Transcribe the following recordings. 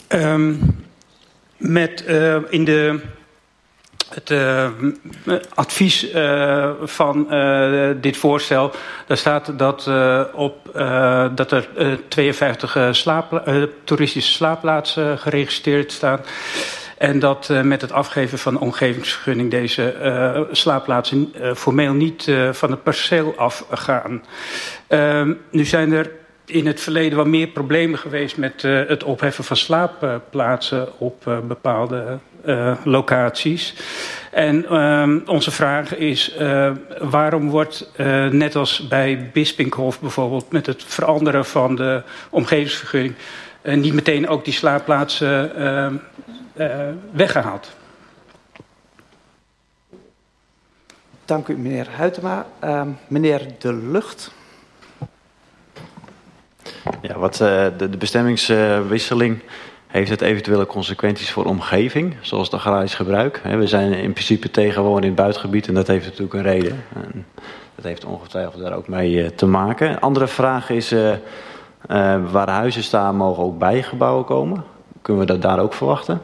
Het advies van dit voorstel, daar staat dat er 52 toeristische slaapplaatsen geregistreerd staan. En dat met het afgeven van de omgevingsvergunning deze slaapplaatsen formeel niet van het perceel afgaan. Nu zijn er in het verleden wel meer problemen geweest met het opheffen van slaapplaatsen op bepaalde locaties. En onze vraag is, waarom wordt net als bij Bispinkhof bijvoorbeeld met het veranderen van de omgevingsvergunning niet meteen ook die slaapplaatsen weggehaald? Dank u, meneer Huytema. Meneer De Lucht. Ja, de bestemmingswisseling heeft het eventuele consequenties voor omgeving, zoals het agrarisch gebruik. We zijn in principe tegen wonen in het buitengebied en dat heeft natuurlijk een reden. En dat heeft ongetwijfeld daar ook mee te maken. Een andere vraag is, waar huizen staan, mogen ook bijgebouwen komen? Kunnen we dat daar ook verwachten?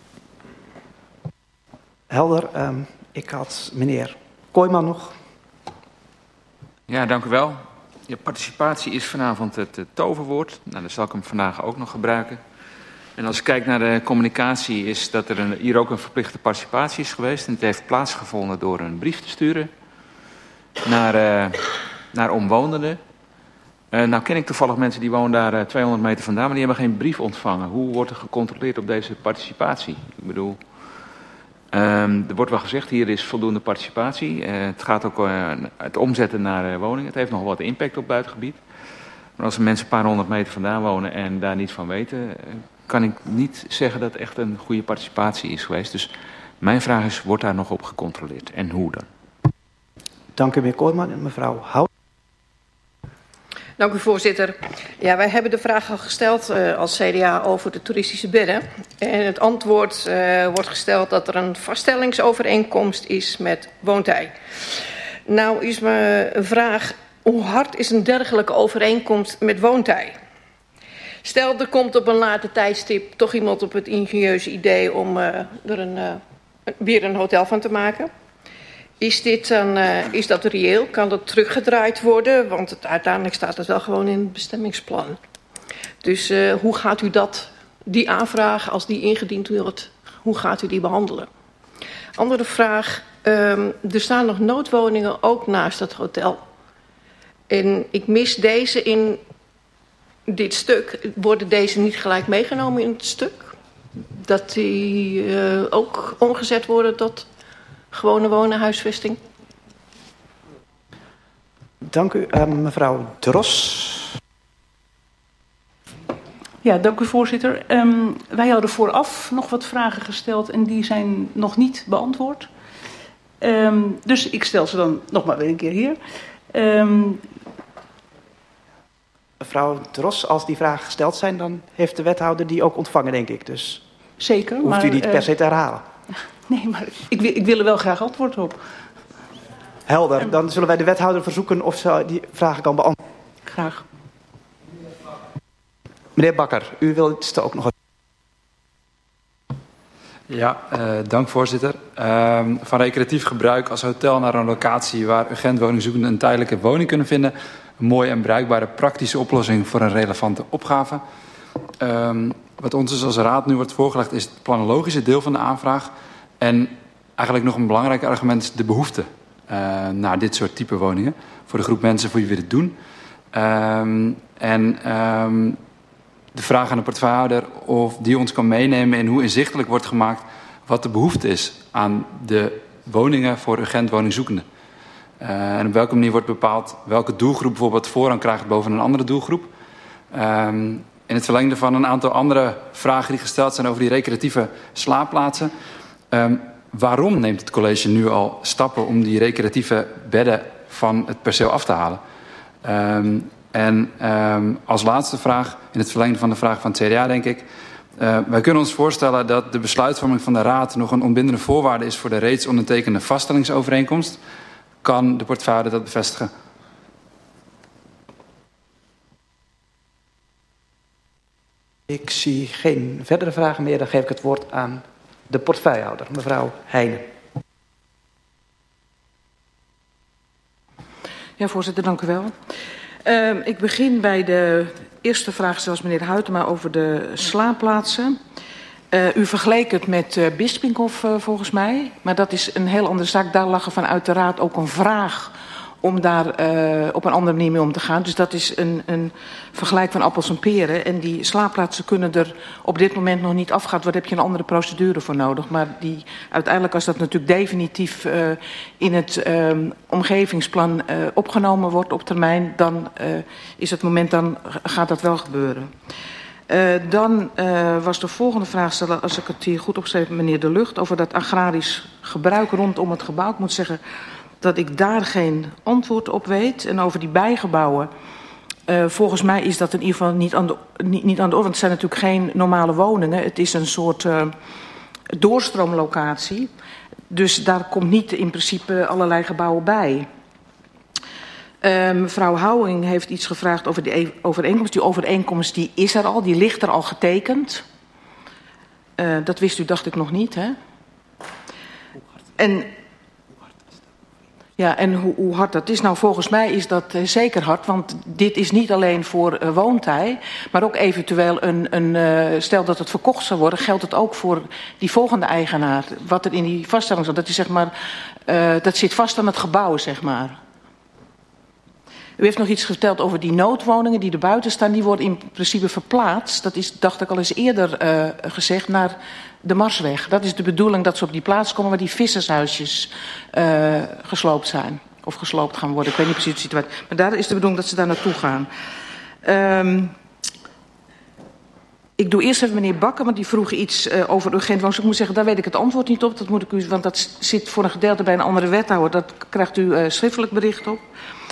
Helder. Ik had meneer Kooijman nog. Ja, dank u wel. Ja, participatie is vanavond het toverwoord. Nou, dan zal ik hem vandaag ook nog gebruiken. En als ik kijk naar de communicatie is dat er hier ook een verplichte participatie is geweest. En het heeft plaatsgevonden door een brief te sturen naar omwonenden. Nou ken ik toevallig mensen die wonen daar 200 meter vandaan, maar die hebben geen brief ontvangen. Hoe wordt er gecontroleerd op deze participatie? Ik bedoel, er wordt wel gezegd, hier is voldoende participatie. Het gaat ook het omzetten naar woningen. Het heeft nog wat impact op het buitengebied. Maar als er mensen een paar honderd meter vandaan wonen en daar niet van weten, kan ik niet zeggen dat het echt een goede participatie is geweest. Dus mijn vraag is, wordt daar nog op gecontroleerd en hoe dan? Dank u, meneer Kooijman. En mevrouw Hout. Dank u, voorzitter. Ja, wij hebben de vraag al gesteld als CDA over de toeristische bedden. En het antwoord wordt gesteld dat er een vaststellingsovereenkomst is met Woontij. Nou is mijn vraag, hoe hard is een dergelijke overeenkomst met Woontij? Stel, er komt op een later tijdstip toch iemand op het ingenieuze idee om er weer een hotel van te maken. Is dat reëel? Kan dat teruggedraaid worden? Want uiteindelijk staat het wel gewoon in het bestemmingsplan. Dus hoe gaat u die aanvraag, als die ingediend wordt, hoe gaat u die behandelen? Andere vraag, er staan nog noodwoningen ook naast het hotel. En ik mis deze in dit stuk. Worden deze niet gelijk meegenomen in het stuk? Dat die ook omgezet worden tot gewone wonenhuisvesting? Dank u, mevrouw Dros. Ja, dank u, voorzitter. Wij hadden vooraf nog wat vragen gesteld en die zijn nog niet beantwoord. Dus ik stel ze dan nog maar weer een keer hier. Mevrouw Dros, als die vragen gesteld zijn, dan heeft de wethouder die ook ontvangen, denk ik. Dus zeker. Hoeft u niet per se te herhalen. Nee, maar ik wil er wel graag antwoord op. Helder. Dan zullen wij de wethouder verzoeken of ze die vragen kan beantwoorden. Graag. Meneer Bakker, u wilt ook nog. Ja, dank voorzitter. Van recreatief gebruik als hotel naar een locatie waar urgent woningzoekenden een tijdelijke woning kunnen vinden. Een mooie en bruikbare praktische oplossing voor een relevante opgave. Wat ons dus als raad nu wordt voorgelegd is het planologische deel van de aanvraag. En eigenlijk nog een belangrijk argument is de behoefte naar dit soort type woningen. Voor de groep mensen voor wie we dit doen. De vraag aan de portefeuillehouder of die ons kan meenemen in hoe inzichtelijk wordt gemaakt wat de behoefte is aan de woningen voor urgent woningzoekenden. En op welke manier wordt bepaald welke doelgroep bijvoorbeeld voorrang krijgt boven een andere doelgroep. In het verlengde van een aantal andere vragen die gesteld zijn over die recreatieve slaapplaatsen. Waarom neemt het college nu al stappen om die recreatieve bedden van het perceel af te halen? Als laatste vraag, in het verlengde van de vraag van het CDA denk ik. Wij kunnen ons voorstellen dat de besluitvorming van de Raad nog een ontbindende voorwaarde is voor de reeds ondertekende vaststellingsovereenkomst. Kan de portefeuille dat bevestigen? Ik zie geen verdere vragen meer. Dan geef ik het woord aan de portefeuillehouder, mevrouw Heijnen. Ja, voorzitter, dank u wel. Ik begin bij de eerste vraag, zoals meneer Huytema, over de slaapplaatsen. U vergeleek het met Bispinghof volgens mij, maar dat is een heel andere zaak. Daar lag er vanuit de raad ook een vraag om daar op een andere manier mee om te gaan. Dus dat is een vergelijk van appels en peren. En die slaapplaatsen kunnen er op dit moment nog niet afgaan. Daar heb je een andere procedure voor nodig. Maar die, uiteindelijk, als dat natuurlijk definitief in het omgevingsplan opgenomen wordt op termijn, dan is het moment, dan gaat dat wel gebeuren. Dan was de volgende vraag stellen, als ik het hier goed opschreef, meneer De Lucht, over dat agrarisch gebruik rondom het gebouw. Ik moet zeggen dat ik daar geen antwoord op weet. En over die bijgebouwen, volgens mij is dat in ieder geval niet aan de orde. Want het zijn natuurlijk geen normale woningen. Het is een soort doorstroomlocatie. Dus daar komt niet in principe allerlei gebouwen bij. Mevrouw Houwing heeft iets gevraagd over die overeenkomst. Die overeenkomst die is er al, die ligt er al getekend. Dat wist u, dacht ik, nog niet, hè? En hoe hard dat is? Nou, volgens mij is dat zeker hard, want dit is niet alleen voor woontij, maar ook eventueel stel dat het verkocht zou worden, geldt het ook voor die volgende eigenaar. Wat er in die vaststelling staat, dat is, zeg maar, dat zit vast aan het gebouw, zeg maar. U heeft nog iets verteld over die noodwoningen die er buiten staan. Die worden in principe verplaatst. Dat is, dacht ik al eens eerder gezegd, naar de Marsweg. Dat is de bedoeling, dat ze op die plaats komen waar die vissershuisjes gesloopt zijn. Of gesloopt gaan worden. Ik weet niet precies de situatie. Maar daar is de bedoeling dat ze daar naartoe gaan. Ik doe eerst even meneer Bakker, want die vroeg iets over urgent wonen. Ik moet zeggen, daar weet ik het antwoord niet op. Dat moet ik u, want dat zit voor een gedeelte bij een andere wethouder. Dat krijgt u schriftelijk bericht op.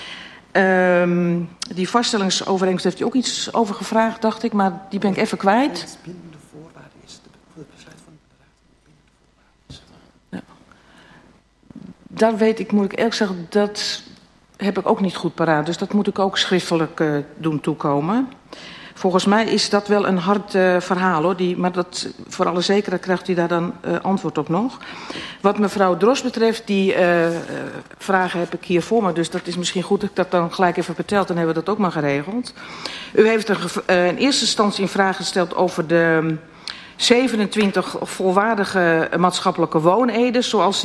Die vaststellingsovereenkomst heeft u ook iets over gevraagd, dacht ik, maar die ben ik even kwijt. Ja. Daar weet ik, moet ik eerlijk zeggen, dat heb ik ook niet goed paraat. Dus dat moet ik ook schriftelijk doen toekomen. Volgens mij is dat wel een hard verhaal, hoor. Maar dat, voor alle zekerheid krijgt u daar dan antwoord op nog. Wat mevrouw Dros betreft, die vragen heb ik hier voor me. Dus dat is misschien goed dat ik dat dan gelijk even vertel. Dan hebben we dat ook maar geregeld. U heeft in eerste instantie een vraag gesteld over de 27 volwaardige maatschappelijke woonheden. Zoals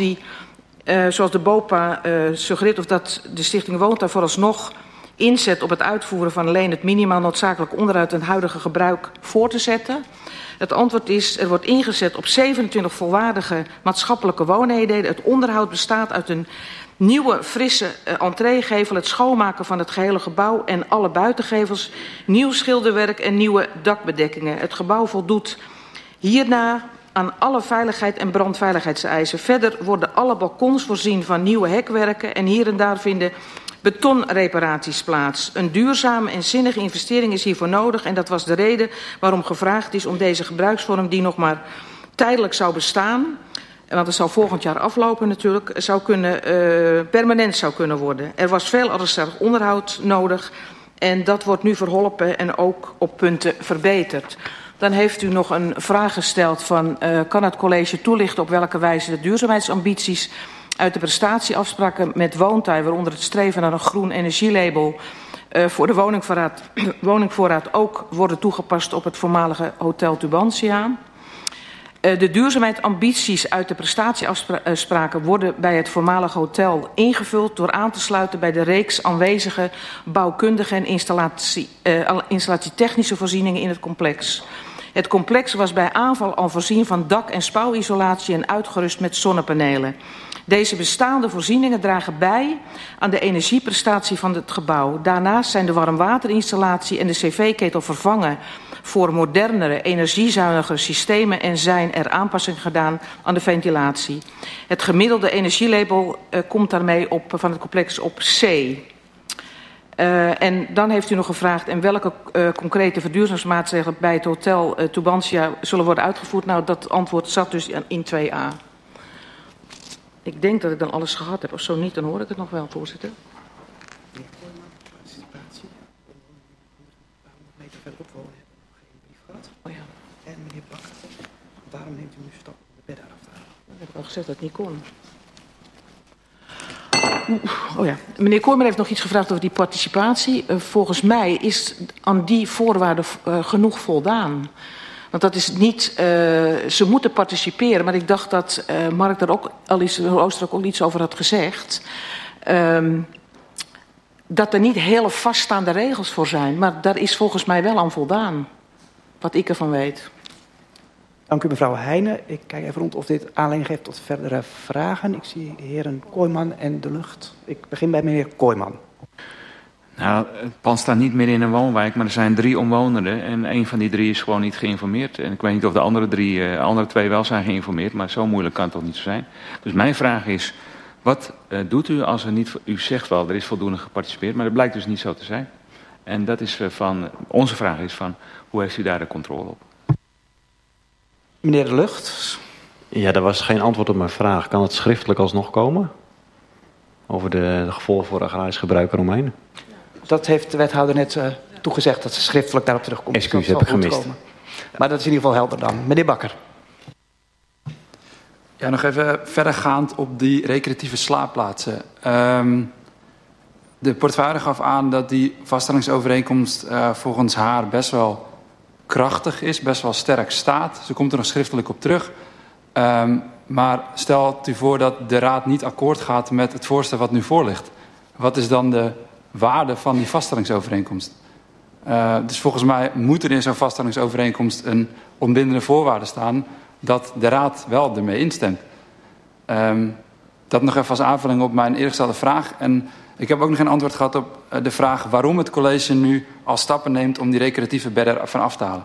de BOPA suggereert, of dat de Stichting Woont daar vooralsnog inzet op het uitvoeren van alleen het minimaal noodzakelijk onderhoud en het huidige gebruik voor te zetten. Het antwoord is, er wordt ingezet op 27 volwaardige maatschappelijke woonheden. Het onderhoud bestaat uit een nieuwe, frisse entreegevel, het schoonmaken van het gehele gebouw en alle buitengevels, nieuw schilderwerk en nieuwe dakbedekkingen. Het gebouw voldoet hierna aan alle veiligheid en brandveiligheidseisen. Verder worden alle balkons voorzien van nieuwe hekwerken en hier en daar vinden betonreparaties plaats. Een duurzame en zinnige investering is hiervoor nodig en dat was de reden waarom gevraagd is om deze gebruiksvorm, die nog maar tijdelijk zou bestaan, want het zou volgend jaar aflopen natuurlijk, permanent zou kunnen worden. Er was veel arrestatig onderhoud nodig en dat wordt nu verholpen en ook op punten verbeterd. Dan heeft u nog een vraag gesteld van, kan het college toelichten op welke wijze de duurzaamheidsambities uit de prestatieafspraken met Woontuin, waaronder het streven naar een groen energielabel voor de woningvoorraad ook worden toegepast op het voormalige Hotel Tubantia. De duurzaamheidsambities uit de prestatieafspraken worden bij het voormalige hotel ingevuld door aan te sluiten bij de reeks aanwezige bouwkundige en installatietechnische voorzieningen in het complex. Het complex was bij aanval al voorzien van dak- en spouwisolatie en uitgerust met zonnepanelen. Deze bestaande voorzieningen dragen bij aan de energieprestatie van het gebouw. Daarnaast zijn de warmwaterinstallatie en de cv-ketel vervangen voor modernere, energiezuinigere systemen en zijn er aanpassingen gedaan aan de ventilatie. Het gemiddelde energielabel komt daarmee van het complex op C. En dan heeft u nog gevraagd en welke concrete verduurzamingsmaatregelen bij het Hotel Tubantia zullen worden uitgevoerd. Nou, dat antwoord zat dus in 2a. Ik denk dat ik dan alles gehad heb. Of zo niet, dan hoor ik het nog wel, voorzitter. Meneer Bakker, waarom neemt u nu stap om de bedden af te halen? Ik heb al gezegd dat het niet kon. Oh ja. Meneer Kooijman heeft nog iets gevraagd over die participatie. Volgens mij is aan die voorwaarden genoeg voldaan. Want dat is niet... ze moeten participeren, maar ik dacht dat Mark daar ook al iets, Ooster ook iets over had gezegd. Dat er niet hele vaststaande regels voor zijn. Maar daar is volgens mij wel aan voldaan. Wat ik ervan weet. Dank u, mevrouw Heijnen. Ik kijk even rond of dit aanleiding geeft tot verdere vragen. Ik zie de heren Kooijman en De Lucht. Ik begin bij meneer Kooijman. Nou, het pand staat niet meer in een woonwijk, maar er zijn 3 omwonenden. En 1 van die 3 is gewoon niet geïnformeerd. En ik weet niet of de andere 2 wel zijn geïnformeerd, maar zo moeilijk kan het toch niet zo zijn. Dus mijn vraag is, wat doet u als er niet... U zegt wel, er is voldoende geparticipeerd, maar dat blijkt dus niet zo te zijn. En dat is onze vraag is van, hoe heeft u daar de controle op? Meneer De Lucht. Ja, er was geen antwoord op mijn vraag. Kan het schriftelijk alsnog komen? Over de gevolgen voor de agrarisch gebruiker omheen? Dat heeft de wethouder net toegezegd, dat ze schriftelijk daarop terugkomt. Excuus, heb ik gemist. Komen. Maar dat is in ieder geval helder dan. Meneer Bakker. Ja, nog even verdergaand op die recreatieve slaapplaatsen. De portefeuille gaf aan dat die vaststellingsovereenkomst volgens haar best wel krachtig is, best wel sterk staat. Ze komt er nog schriftelijk op terug. Maar stelt u voor dat de Raad niet akkoord gaat met het voorstel wat nu voor ligt. Wat is dan de waarde van die vaststellingsovereenkomst? Dus volgens mij moet er in zo'n vaststellingsovereenkomst een onbindende voorwaarde staan dat de Raad wel ermee instemt. Dat nog even als aanvulling op mijn eerder gestelde vraag. En ik heb ook nog geen antwoord gehad op de vraag waarom het college nu al stappen neemt om die recreatieve bedden ervan af te halen.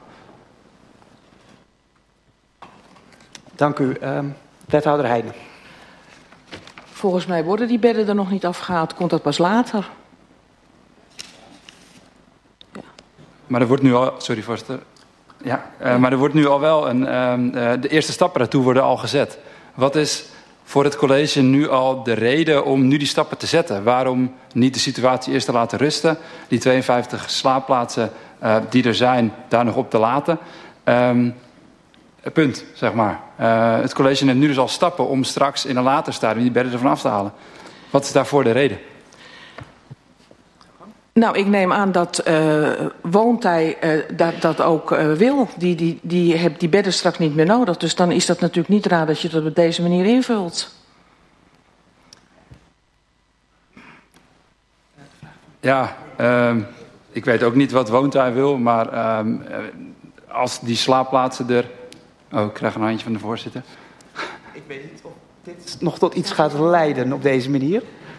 Dank u. Wethouder Heijnen. Volgens mij worden die bedden er nog niet afgehaald. Komt dat pas later? Ja. Maar er wordt nu al... Sorry, voorzitter. Ja, maar er wordt nu al wel de eerste stappen daartoe worden al gezet. Wat is voor het college nu al de reden om nu die stappen te zetten? Waarom niet de situatie eerst te laten rusten? Die 52 slaapplaatsen die er zijn, daar nog op te laten? Punt, zeg maar. Het college neemt nu dus al stappen om straks in een later stadium die bedden ervan af te halen. Wat is daarvoor de reden? Nou, ik neem aan dat Woontij dat ook wil. Die heeft die bedden straks niet meer nodig. Dus dan is dat natuurlijk niet raar dat je dat op deze manier invult. Ja, ik weet ook niet wat Woontij wil, maar als die slaapplaatsen er... Oh, ik krijg een handje van de voorzitter. Ik weet niet of dit nog tot iets gaat leiden op deze manier.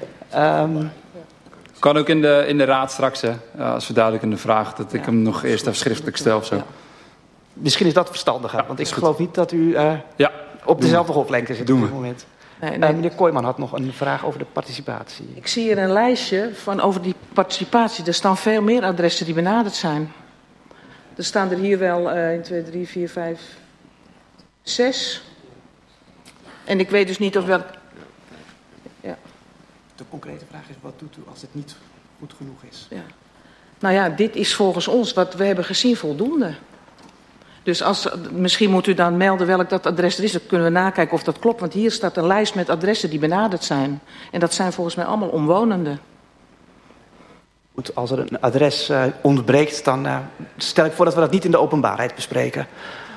Kan ook in de raad straks, hè, als verduidelijkende vraag, dat ik hem nog eerst even schriftelijk stel of zo. Ja. Misschien is dat verstandiger, want ik geloof niet dat u op dezelfde golflengte zit op dit moment. Nee. Meneer Kooijman had nog een vraag over de participatie. Ik zie hier een lijstje van over die participatie. Er staan veel meer adressen die benaderd zijn. Er staan er hier wel 1, 2, 3, 4, 5, 6. En ik weet dus niet of wel... Ja. De concrete vraag is, wat doet u als het niet goed genoeg is? Ja. Nou ja, dit is volgens ons wat we hebben gezien voldoende. Dus misschien moet u dan melden welk dat adres er is. Dan kunnen we nakijken of dat klopt. Want hier staat een lijst met adressen die benaderd zijn. En dat zijn volgens mij allemaal omwonenden. Goed, als er een adres ontbreekt, dan stel ik voor dat we dat niet in de openbaarheid bespreken.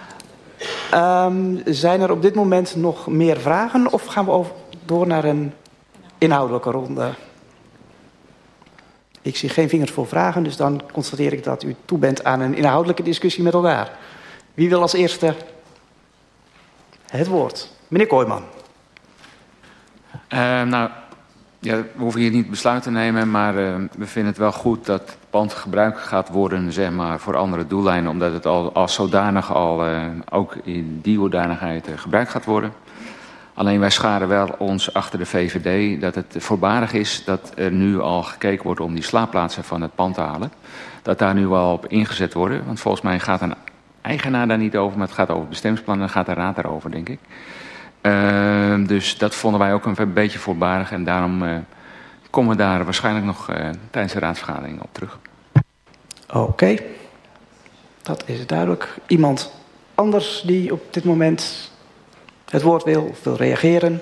Zijn er op dit moment nog meer vragen of gaan we door naar een inhoudelijke ronde? Ik zie geen vingers voor vragen, dus dan constateer ik dat u toe bent aan een inhoudelijke discussie met elkaar. Wie wil als eerste het woord? Meneer Kooijman. Nou, ja, we hoeven hier niet besluit te nemen, maar we vinden het wel goed dat het pand gebruikt gaat worden, zeg maar, voor andere doeleinden, omdat het al als zodanig ook in die hoedanigheid gebruikt gaat worden. Alleen wij scharen wel ons achter de VVD dat het voorbarig is dat er nu al gekeken wordt om die slaapplaatsen van het pand te halen. Dat daar nu al op ingezet worden, want volgens mij gaat een eigenaar daar niet over, maar het gaat over het bestemmingsplan en dan gaat de raad daarover, denk ik. Dus dat vonden wij ook een beetje voorbarig en daarom komen we daar waarschijnlijk nog tijdens de raadsvergadering op terug. Oké, dat is duidelijk. Iemand anders die op dit moment het woord wil of wil reageren?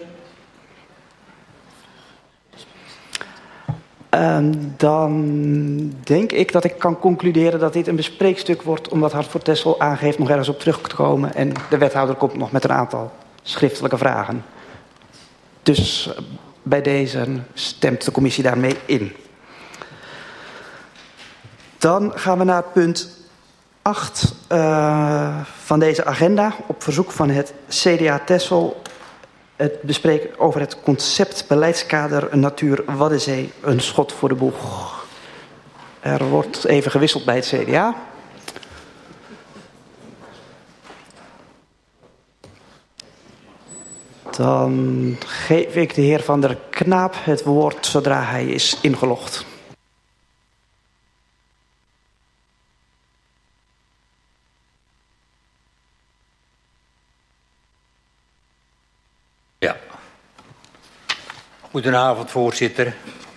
Dan denk ik dat ik kan concluderen dat dit een bespreekstuk wordt, omdat Hart voor Texel aangeeft nog ergens op terug te komen. En de wethouder komt nog met een aantal schriftelijke vragen. Dus bij deze stemt de commissie daarmee in. Dan gaan we naar punt 8 van deze agenda. Op verzoek van het CDA Texel. Het bespreken over het concept beleidskader Natuur Waddenzee. Een schot voor de boeg. Er wordt even gewisseld bij het CDA. Dan geef ik de heer Van der Knaap het woord zodra hij is ingelogd. Ja. Goedenavond, voorzitter.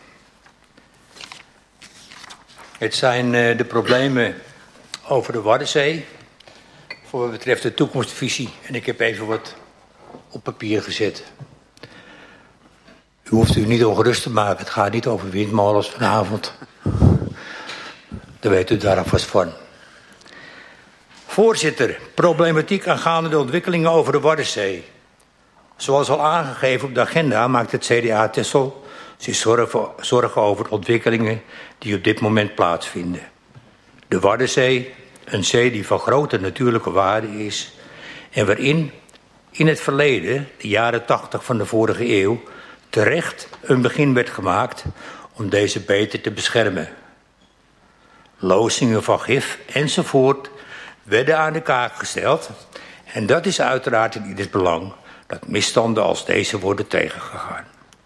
Het zijn de problemen over de Waddenzee voor wat betreft de toekomstvisie. En ik heb even wat op papier gezet. U hoeft u niet ongerust te maken. Het gaat niet over windmolens vanavond. Daar weet u daar alvast van. Voorzitter, problematiek aangaande de ontwikkelingen over de Waddenzee. Zoals al aangegeven op de agenda maakt het CDA Texel zich zorgen over de ontwikkelingen die op dit moment plaatsvinden. De Waddenzee, een zee die van grote natuurlijke waarde is en waarin in het verleden, de jaren 80 van de vorige eeuw, terecht een begin werd gemaakt om deze beter te beschermen. Lozingen van gif enzovoort werden aan de kaak gesteld en dat is uiteraard in ieders belang dat misstanden als deze worden tegengegaan.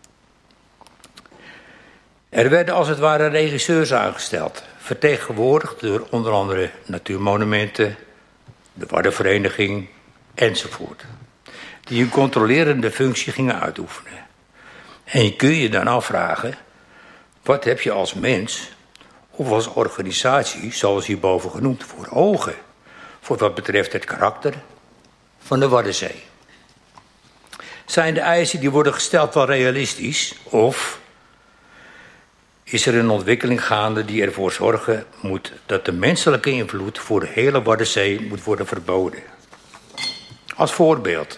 Er werden als het ware regisseurs aangesteld, vertegenwoordigd door onder andere Natuurmonumenten, de Waddenvereniging enzovoort, die een controlerende functie gingen uitoefenen. En je kun je dan afvragen, wat heb je als mens of als organisatie, zoals hierboven genoemd, voor ogen, voor wat betreft het karakter van de Waddenzee? Zijn de eisen die worden gesteld wel realistisch? Of is er een ontwikkeling gaande die ervoor zorgen moet dat de menselijke invloed voor de hele Waddenzee moet worden verboden? Als voorbeeld.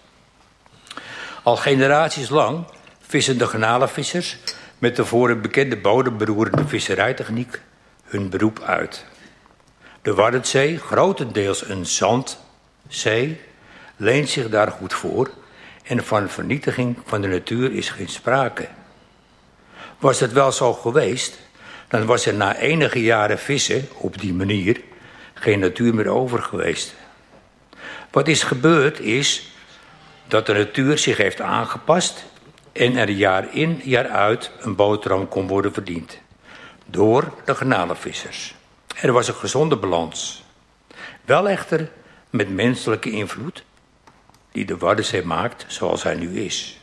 Al generaties lang vissen de garnalenvissers met de voor een bekende bodemberoerende visserijtechniek hun beroep uit. De Waddenzee, grotendeels een zandzee, leent zich daar goed voor en van vernietiging van de natuur is geen sprake. Was het wel zo geweest, dan was er na enige jaren vissen op die manier geen natuur meer over geweest. Wat is gebeurd is dat de natuur zich heeft aangepast en er jaar in jaar uit een boterham kon worden verdiend. Door de garnalenvissers. Er was een gezonde balans. Wel echter met menselijke invloed die de Waddenzee maakt zoals hij nu is.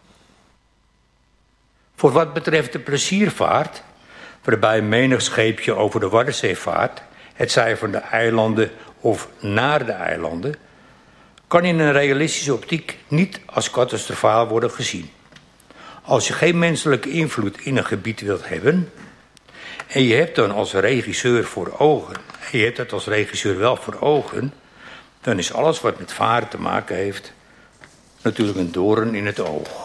Voor wat betreft de pleziervaart, waarbij menig scheepje over de Waddenzee vaart, het zij van de eilanden of naar de eilanden, kan in een realistische optiek niet als catastrofaal worden gezien. Als je geen menselijke invloed in een gebied wilt hebben en je hebt dan als regisseur voor ogen, en je hebt het als regisseur wel voor ogen, dan is alles wat met varen te maken heeft natuurlijk een doorn in het oog.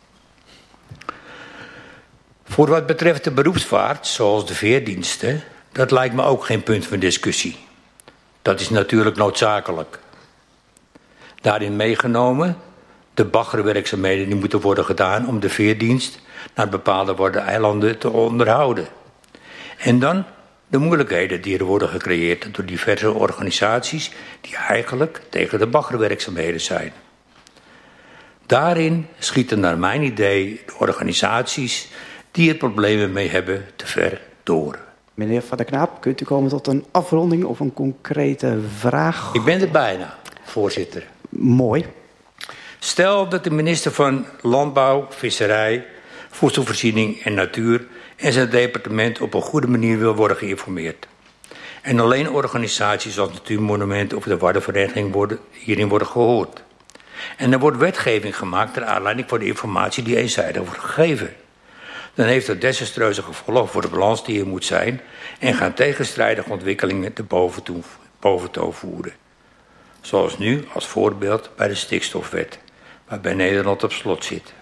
Voor wat betreft de beroepsvaart, zoals de veerdiensten, dat lijkt me ook geen punt van discussie. Dat is natuurlijk noodzakelijk. Daarin meegenomen de baggerwerkzaamheden die moeten worden gedaan om de veerdienst naar bepaalde Waddeneilanden te onderhouden. En dan de moeilijkheden die er worden gecreëerd door diverse organisaties die eigenlijk tegen de baggerwerkzaamheden zijn. Daarin schieten naar mijn idee de organisaties die er problemen mee hebben te ver door. Meneer Van der Knaap, kunt u komen tot een afronding of een concrete vraag? Ik ben er bijna, voorzitter. Mooi. Stel dat de minister van Landbouw, Visserij, Voedselvoorziening en Natuur en zijn departement op een goede manier wil worden geïnformeerd. En alleen organisaties als Natuurmonumenten of de Waddenvereniging hierin worden gehoord. En er wordt wetgeving gemaakt ter aanleiding van de informatie die eenzijdig wordt gegeven. Dan heeft dat desastreuze gevolgen voor de balans die er moet zijn en gaan tegenstrijdige ontwikkelingen te boventoon voeren. Zoals nu als voorbeeld bij de stikstofwet, waarbij Nederland op slot zit.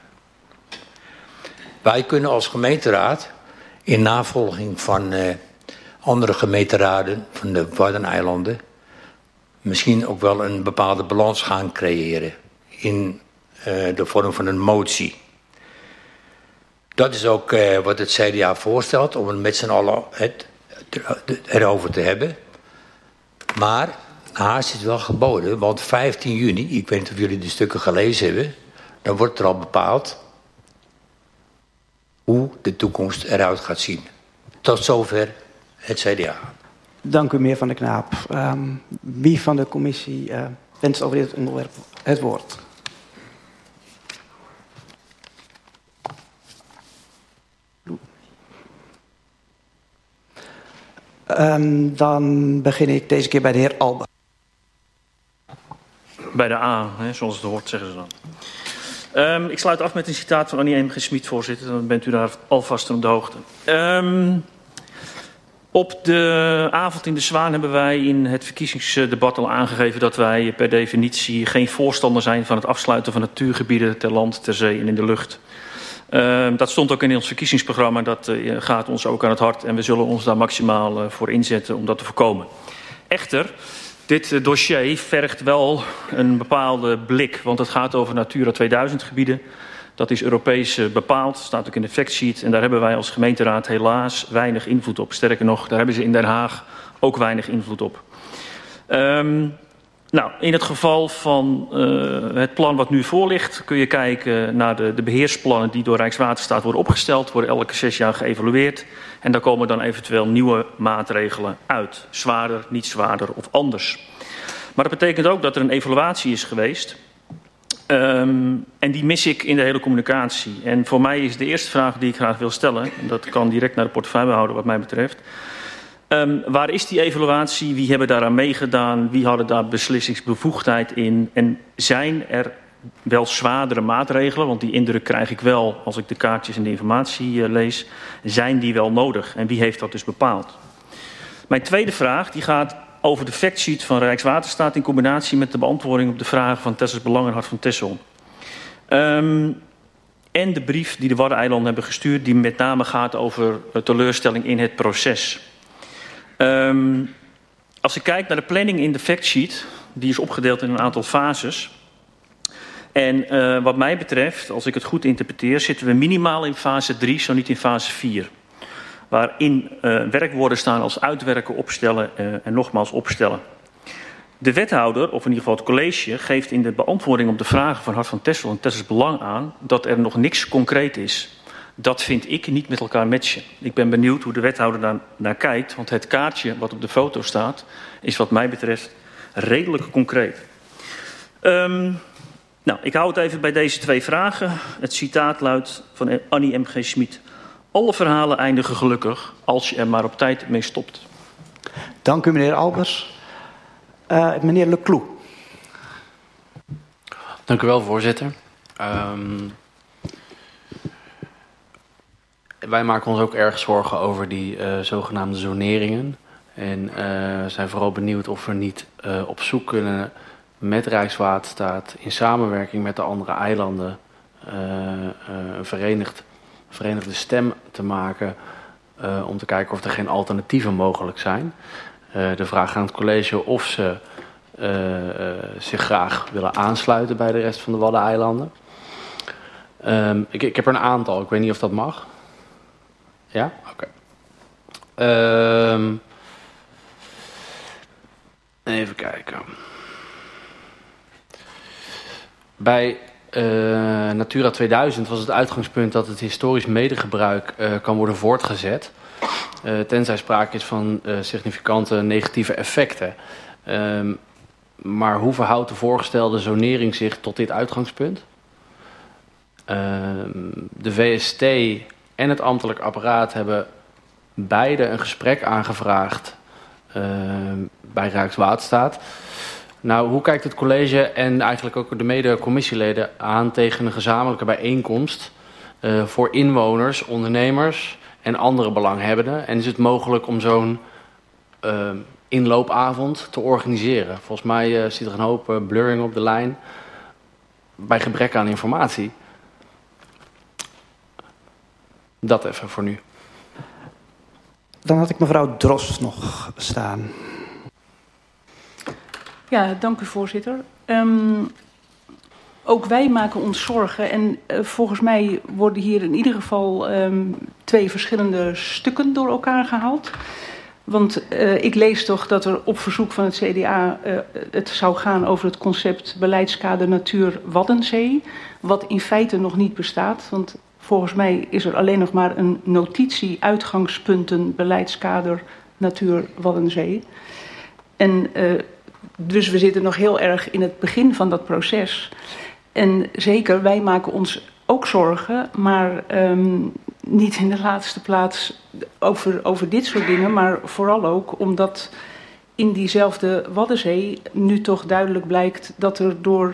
Wij kunnen als gemeenteraad in navolging van andere gemeenteraden van de Waddeneilanden misschien ook wel een bepaalde balans gaan creëren in de vorm van een motie. Dat is ook wat het CDA voorstelt, om het met z'n allen erover te hebben. Maar haast is wel geboden, want 15 juni, ik weet niet of jullie de stukken gelezen hebben, dan wordt er al bepaald hoe de toekomst eruit gaat zien. Tot zover het CDA. Dank u, meneer Van der Knaap. Wie van de commissie wenst over dit onderwerp het woord? Dan begin ik deze keer bij de heer Alba. Bij de A, hè, zoals het hoort, zeggen ze dan. Ik sluit af met een citaat van Annie M. G. Smit, voorzitter. Dan bent u daar alvast op de hoogte. Op de avond in de Zwaan hebben wij in het verkiezingsdebat al aangegeven dat wij per definitie geen voorstander zijn van het afsluiten van natuurgebieden ter land, ter zee en in de lucht. Dat stond ook in ons verkiezingsprogramma. Dat gaat ons ook aan het hart en we zullen ons daar maximaal voor inzetten om dat te voorkomen. Echter, dit dossier vergt wel een bepaalde blik, want het gaat over Natura 2000 gebieden. Dat is Europees bepaald, staat ook in de factsheet. En daar hebben wij als gemeenteraad helaas weinig invloed op. Sterker nog, daar hebben ze in Den Haag ook weinig invloed op. In het geval van het plan wat nu voor ligt, kun je kijken naar de beheersplannen die door Rijkswaterstaat worden opgesteld, worden elke 6 jaar geëvalueerd. En daar komen dan eventueel nieuwe maatregelen uit. Zwaarder, niet zwaarder of anders. Maar dat betekent ook dat er een evaluatie is geweest. En die mis ik in de hele communicatie. En voor mij is de eerste vraag die ik graag wil stellen, en dat kan direct naar de portefeuillehouder wat mij betreft. Waar is die evaluatie? Wie hebben daaraan meegedaan? Wie hadden daar beslissingsbevoegdheid in? En zijn er wel zwaardere maatregelen? Want die indruk krijg ik wel als ik de kaartjes en de informatie lees. Zijn die wel nodig? En wie heeft dat dus bepaald? Mijn tweede vraag die gaat over de factsheet van Rijkswaterstaat in combinatie met de beantwoording op de vragen van Tessels Belang en Hart van Texel. En de brief die de Waddeneilanden hebben gestuurd, die met name gaat over teleurstelling in het proces. Als ik kijk naar de planning in de factsheet, die is opgedeeld in een aantal fases. En wat mij betreft, als ik het goed interpreteer, zitten we minimaal in fase 3, zo niet in fase 4. Waarin werkwoorden staan als uitwerken, opstellen en nogmaals opstellen. De wethouder, of in ieder geval het college, geeft in de beantwoording op de vragen van Hart van Texel en Tessels Belang aan dat er nog niks concreet is. Dat vind ik niet met elkaar matchen. Ik ben benieuwd hoe de wethouder daar naar kijkt, want het kaartje wat op de foto staat is wat mij betreft redelijk concreet. Ik hou het even bij deze 2 vragen. Het citaat luidt van Annie M. G. Smit. Alle verhalen eindigen gelukkig als je er maar op tijd mee stopt. Dank u, meneer Albers. Meneer Lecloux. Dank u wel, voorzitter. Wij maken ons ook erg zorgen over die zogenaamde zoneringen. En zijn vooral benieuwd of we niet op zoek kunnen met Rijkswaterstaat in samenwerking met de andere eilanden een verenigde stem te maken om te kijken of er geen alternatieven mogelijk zijn. De vraag aan het college of ze zich graag willen aansluiten bij de rest van de Waddeneilanden. Ik heb er een aantal, ik weet niet of dat mag. Ja? Oké. Even kijken. Bij Natura 2000 was het uitgangspunt dat het historisch medegebruik kan worden voortgezet. Tenzij sprake is van significante negatieve effecten. Maar hoe verhoudt de voorgestelde zonering zich tot dit uitgangspunt? De VST en het ambtelijk apparaat hebben beide een gesprek aangevraagd bij Rijkswaterstaat. Nou, hoe kijkt het college en eigenlijk ook de mede-commissieleden aan tegen een gezamenlijke bijeenkomst voor inwoners, ondernemers en andere belanghebbenden? En is het mogelijk om zo'n inloopavond te organiseren? Volgens mij zit er een hoop blurring op de lijn bij gebrek aan informatie. Dat even voor nu. Dan had ik mevrouw Drost nog staan. Ja, dank u voorzitter. Ook wij maken ons zorgen en volgens mij worden hier in ieder geval 2 verschillende stukken door elkaar gehaald. Want ik lees toch dat er op verzoek van het CDA het zou gaan over het concept beleidskader natuur Waddenzee. Wat in feite nog niet bestaat, want volgens mij is er alleen nog maar een notitie uitgangspunten beleidskader natuur Waddenzee. En dus we zitten nog heel erg in het begin van dat proces. En zeker, wij maken ons ook zorgen, maar niet in de laatste plaats over dit soort dingen, maar vooral ook omdat in diezelfde Waddenzee nu toch duidelijk blijkt dat er door,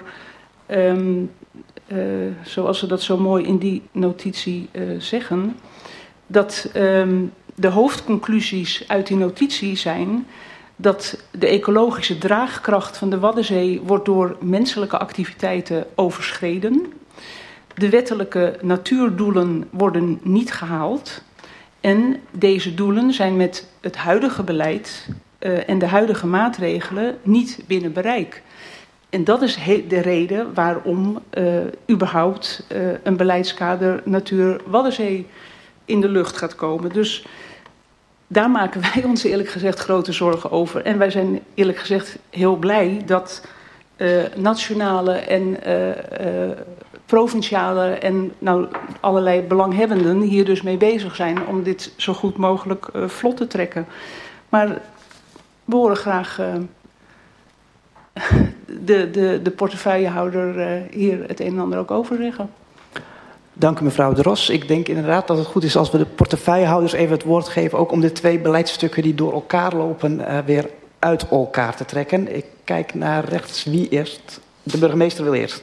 zoals ze dat zo mooi in die notitie zeggen, dat de hoofdconclusies uit die notitie zijn dat de ecologische draagkracht van de Waddenzee wordt door menselijke activiteiten overschreden. De wettelijke natuurdoelen worden niet gehaald. En deze doelen zijn met het huidige beleid en de huidige maatregelen niet binnen bereik. En dat is de reden waarom überhaupt een beleidskader natuur Waddenzee in de lucht gaat komen. Dus daar maken wij ons eerlijk gezegd grote zorgen over. En wij zijn eerlijk gezegd heel blij dat nationale en provinciale en allerlei belanghebbenden hier dus mee bezig zijn om dit zo goed mogelijk vlot te trekken. Maar we horen graag de portefeuillehouder hier het een en ander ook over zeggen. Dank u mevrouw De Ros. Ik denk inderdaad dat het goed is als we de portefeuillehouders even het woord geven, ook om de 2 beleidsstukken die door elkaar lopen weer uit elkaar te trekken. Ik kijk naar rechts. Wie eerst? De burgemeester wil eerst.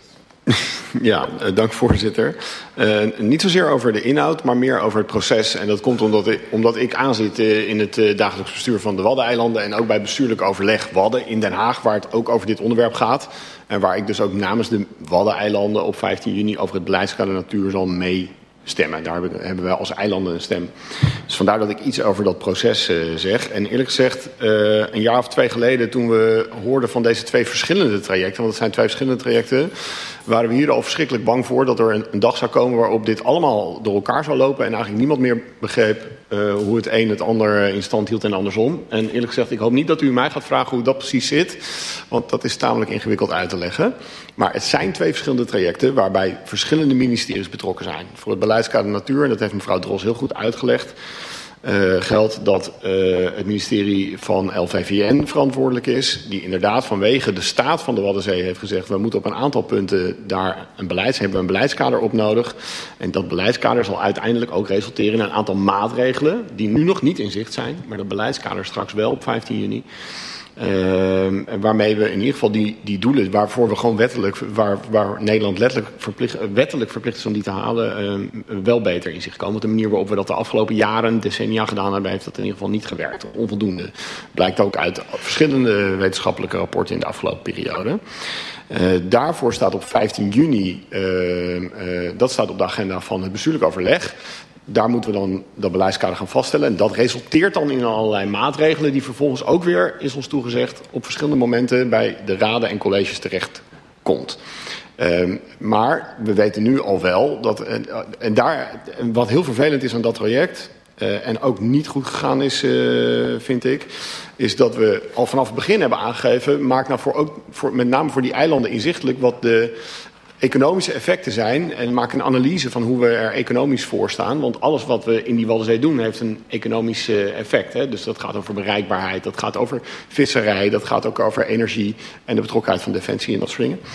Ja, dank voorzitter. Niet zozeer over de inhoud, maar meer over het proces. En dat komt omdat ik aanzit in het dagelijks bestuur van de Waddeneilanden en ook bij bestuurlijk overleg Wadden in Den Haag, waar het ook over dit onderwerp gaat. En waar ik dus ook namens de Waddeneilanden op 15 juni over het beleidskader natuur zal meestemmen. Daar hebben wij als eilanden een stem. Dus vandaar dat ik iets over dat proces zeg. En eerlijk gezegd, een jaar of 2 geleden toen we hoorden van deze 2 verschillende trajecten, want het zijn 2 verschillende trajecten, waren we hier al verschrikkelijk bang voor dat er een dag zou komen waarop dit allemaal door elkaar zou lopen en eigenlijk niemand meer begreep hoe het een het ander in stand hield en andersom. En eerlijk gezegd, ik hoop niet dat u mij gaat vragen hoe dat precies zit, want dat is tamelijk ingewikkeld uit te leggen. Maar het zijn 2 verschillende trajecten waarbij verschillende ministeries betrokken zijn. Voor het beleidskader natuur, en dat heeft mevrouw Dros heel goed uitgelegd, geldt dat het ministerie van LVVN verantwoordelijk is, die inderdaad vanwege de staat van de Waddenzee heeft gezegd, we moeten op een aantal punten daar hebben we een beleidskader op nodig. En dat beleidskader zal uiteindelijk ook resulteren in een aantal maatregelen die nu nog niet in zicht zijn, maar dat beleidskader straks wel op 15 juni. Waarmee we in ieder geval die doelen waarvoor we gewoon waar Nederland wettelijk verplicht is om die te halen, wel beter in zich komen. Want de manier waarop we dat de afgelopen jaren, decennia gedaan hebben, heeft dat in ieder geval niet gewerkt. Onvoldoende. Blijkt ook uit verschillende wetenschappelijke rapporten in de afgelopen periode. Daarvoor staat op 15 juni, dat staat op de agenda van het bestuurlijk overleg. Daar moeten we dan dat beleidskader gaan vaststellen. En dat resulteert dan in allerlei maatregelen die vervolgens ook weer, is ons toegezegd, op verschillende momenten bij de raden en colleges terecht komt. Maar we weten nu al wel dat, wat heel vervelend is aan dat traject, en ook niet goed gegaan is, vind ik, is dat we al vanaf het begin hebben aangegeven, maak nou met name voor die eilanden inzichtelijk wat de economische effecten zijn en maak een analyse van hoe we er economisch voor staan. Want alles wat we in die Waddenzee doen heeft een economisch effect. Hè? Dus dat gaat over bereikbaarheid, dat gaat over visserij, dat gaat ook over energie en de betrokkenheid van defensie en dat soort dingen.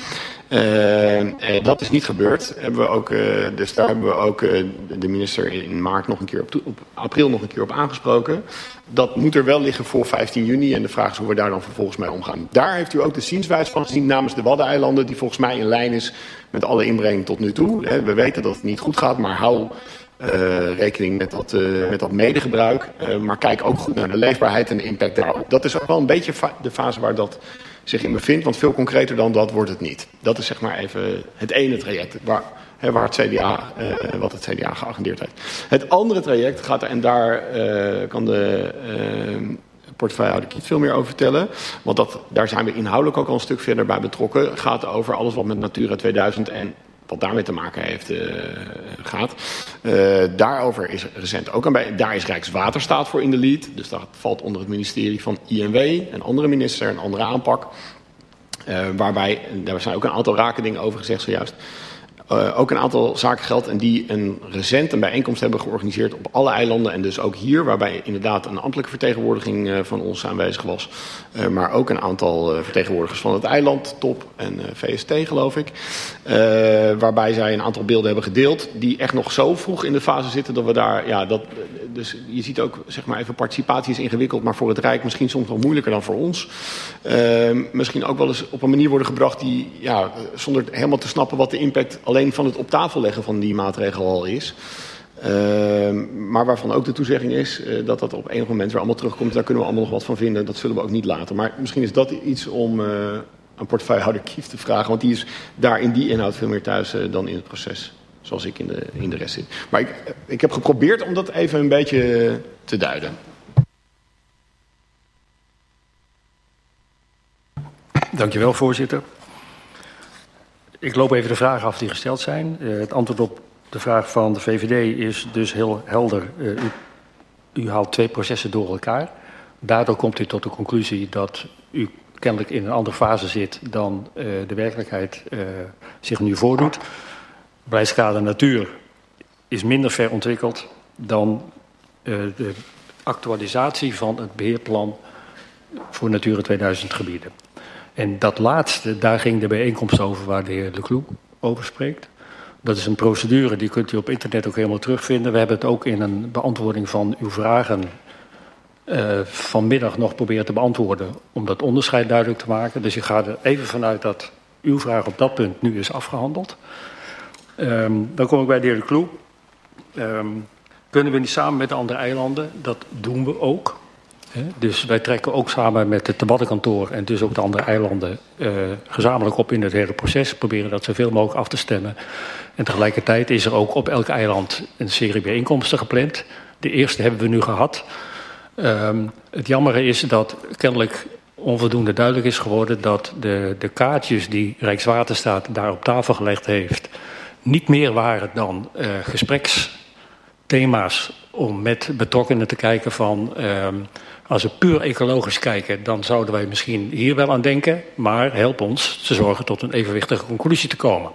Dat is niet gebeurd. Dus daar hebben we ook de minister in maart nog een keer op april nog een keer op aangesproken. Dat moet er wel liggen voor 15 juni. En de vraag is hoe we daar dan vervolgens mee omgaan. Daar heeft u ook de zienswijze van gezien namens de Waddeneilanden, die volgens mij in lijn is met alle inbreng tot nu toe. We weten dat het niet goed gaat, maar hou rekening met dat medegebruik. Maar kijk ook goed naar de leefbaarheid en de impact daarop. Dat is ook wel een beetje de fase waar dat zich in bevindt. Want veel concreter dan dat wordt het niet. Dat is zeg maar even het ene traject waar het CDA, wat het CDA geagendeerd heeft. Het andere traject gaat, en daar kan de portefeuillehouder Kieft veel meer over vertellen. Want daar zijn we inhoudelijk ook al een stuk verder bij betrokken. Gaat over alles wat met Natura 2000 en wat daarmee te maken heeft, gaat. Daarover is recent ook daar is Rijkswaterstaat voor in de lead. Dus dat valt onder het ministerie van INW, een andere minister, een andere aanpak. Waarbij, daar zijn ook een aantal rake dingen over gezegd zojuist. Ook een aantal zaken geldt en die recent een bijeenkomst hebben georganiseerd op alle eilanden. En dus ook hier, waarbij inderdaad een ambtelijke vertegenwoordiging van ons aanwezig was. Maar ook een aantal vertegenwoordigers van het eiland, TOP en VST geloof ik. Waarbij zij een aantal beelden hebben gedeeld die echt nog zo vroeg in de fase zitten dat we daar... Dus je ziet ook, zeg maar even, participatie is ingewikkeld, maar voor het Rijk misschien soms wel moeilijker dan voor ons. Misschien ook wel eens op een manier worden gebracht die, zonder helemaal te snappen wat de impact alleen van het op tafel leggen van die maatregel al is. Maar waarvan ook de toezegging is dat dat op enig moment weer allemaal terugkomt. Daar kunnen we allemaal nog wat van vinden. Dat zullen we ook niet laten. Maar misschien is dat iets om aan portefeuillehouder Kieft te vragen. Want die is daar in die inhoud veel meer thuis dan in het proces. Zoals ik in de rest zit. Maar ik heb geprobeerd om dat even een beetje te duiden. Dankjewel, voorzitter. Ik loop even de vragen af die gesteld zijn. Het antwoord op de vraag van de VVD is dus heel helder. U haalt twee processen door elkaar. Daardoor komt u tot de conclusie dat u kennelijk in een andere fase zit dan de werkelijkheid zich nu voordoet. Beleidskader Natuur is minder ver ontwikkeld dan de actualisatie van het beheerplan voor Natura 2000 gebieden. En dat laatste, daar ging de bijeenkomst over waar de heer Lecloux over spreekt. Dat is een procedure, die kunt u op internet ook helemaal terugvinden. We hebben het ook in een beantwoording van uw vragen vanmiddag nog proberen te beantwoorden om dat onderscheid duidelijk te maken. Dus ik ga er even vanuit dat uw vraag op dat punt nu is afgehandeld. Dan kom ik bij de heer Lecloux. Kunnen we niet samen met de andere eilanden? Dat doen we ook. Dus wij trekken ook samen met het debattenkantoor en dus ook de andere eilanden gezamenlijk op in het hele proces. Proberen dat zoveel mogelijk af te stemmen. En tegelijkertijd is er ook op elk eiland een serie bijeenkomsten gepland. De eerste hebben we nu gehad. Het jammere is dat kennelijk onvoldoende duidelijk is geworden dat de kaartjes die Rijkswaterstaat daar op tafel gelegd heeft niet meer waren dan gespreksthema's om met betrokkenen te kijken van als we puur ecologisch kijken, dan zouden wij misschien hier wel aan denken, maar help ons te zorgen tot een evenwichtige conclusie te komen.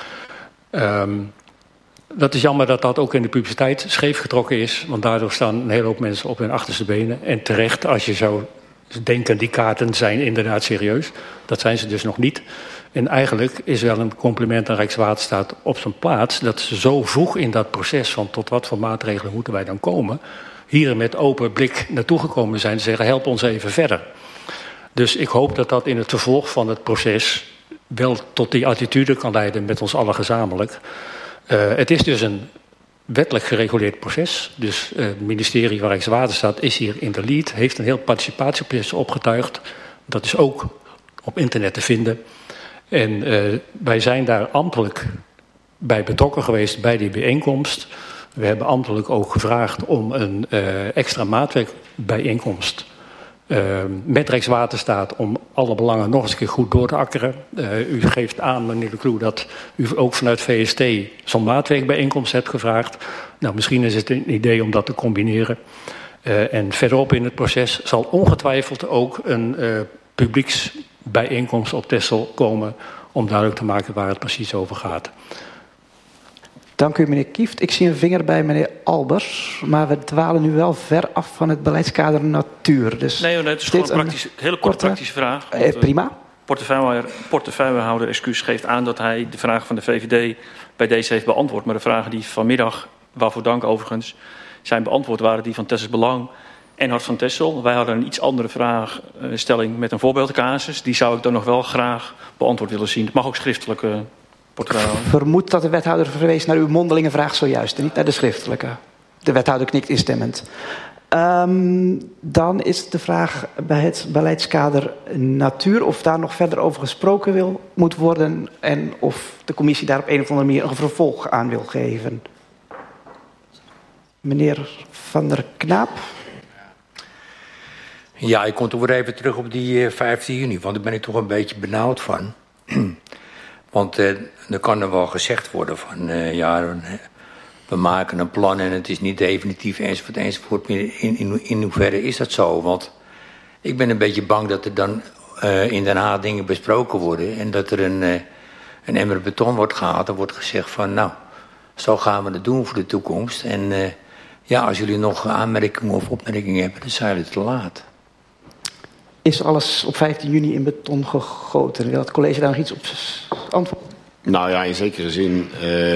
Dat is jammer dat dat ook in de publiciteit scheef getrokken is, want daardoor staan een hele hoop mensen op hun achterste benen. En terecht, als je zou denken, die kaarten zijn inderdaad serieus. Dat zijn ze dus nog niet. En eigenlijk is wel een compliment aan Rijkswaterstaat op zijn plaats dat ze zo vroeg in dat proces van tot wat voor maatregelen moeten wij dan komen, hier met open blik naartoe gekomen zijn te zeggen, help ons even verder. Dus ik hoop dat dat in het vervolg van het proces wel tot die attitude kan leiden met ons allen gezamenlijk. Het is dus een wettelijk gereguleerd proces. Dus het ministerie van Rijkswaterstaat is hier in de lead, heeft een heel participatieproces opgetuigd. Dat is ook op internet te vinden. En wij zijn daar ambtelijk bij betrokken geweest bij die bijeenkomst. We hebben ambtelijk ook gevraagd om een extra maatwerkbijeenkomst met Rijkswaterstaat om alle belangen nog eens een keer goed door te akkeren. U geeft aan, meneer Lecloux, dat u ook vanuit VST zo'n maatwerkbijeenkomst hebt gevraagd. Nou, misschien is het een idee om dat te combineren. En verderop in het proces zal ongetwijfeld ook een publieksbijeenkomst op Texel komen om duidelijk te maken waar het precies over gaat. Dank u, meneer Kieft. Ik zie een vinger bij meneer Albers, maar we dwalen nu wel ver af van het beleidskader natuur. Dus nee, het is gewoon een hele korte praktische vraag. Want, prima. portefeuillehouder geeft aan dat hij de vraag van de VVD bij deze heeft beantwoord. Maar de vragen die vanmiddag, waarvoor dank overigens, zijn beantwoord waren die van Texels Belang en Hart van Texel. Wij hadden een iets andere vraagstelling met een voorbeeldcasus. Die zou ik dan nog wel graag beantwoord willen zien. Het mag ook schriftelijk, portefeuillehouder. Ik vermoed dat de wethouder verwees naar uw mondelinge vraag zojuist en niet naar de schriftelijke. De wethouder knikt instemmend. Dan is de vraag bij het beleidskader natuur of daar nog verder over gesproken moet worden en of de commissie daar op een of andere manier een vervolg aan wil geven. Meneer Van der Knaap. Ja, ik kom toch weer even terug op die 15 juni, want daar ben ik toch een beetje benauwd van. Want er kan er wel gezegd worden van, we maken een plan en het is niet definitief enzovoort. In hoeverre is dat zo? Want ik ben een beetje bang dat er dan in Den Haag dingen besproken worden en dat er een emmer beton wordt gehaald. Er wordt gezegd van, nou, zo gaan we het doen voor de toekomst. En als jullie nog aanmerkingen of opmerkingen hebben, dan zijn jullie te laat. Is alles op 15 juni in beton gegoten? Wil het college daar nog iets op antwoorden? Nou ja, in zekere zin,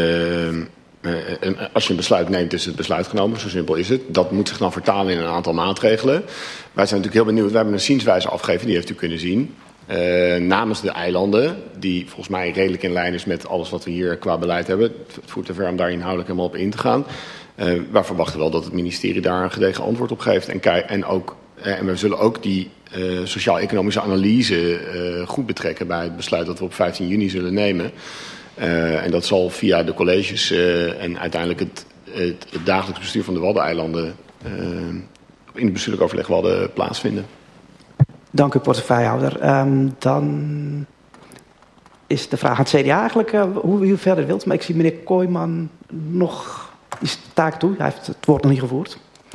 als je een besluit neemt, is het besluit genomen. Zo simpel is het. Dat moet zich dan vertalen in een aantal maatregelen. Wij zijn natuurlijk heel benieuwd. We hebben een zienswijze afgegeven, die heeft u kunnen zien. Namens de eilanden, die volgens mij redelijk in lijn is met alles wat we hier qua beleid hebben. Het voert te ver om daar inhoudelijk helemaal op in te gaan. Wij verwachten wel dat het ministerie daar een gedegen antwoord op geeft. En we zullen ook die sociaal-economische analyse goed betrekken bij het besluit dat we op 15 juni zullen nemen. En dat zal via de colleges en uiteindelijk het dagelijks bestuur van de Waddeneilanden in het bestuurlijk overleg Wadden plaatsvinden. Dank u, portefeuillehouder. Dan is de vraag aan het CDA eigenlijk hoe u verder wilt. Maar ik zie meneer Kooijman nog die taak toe. Hij heeft het woord nog niet gevoerd.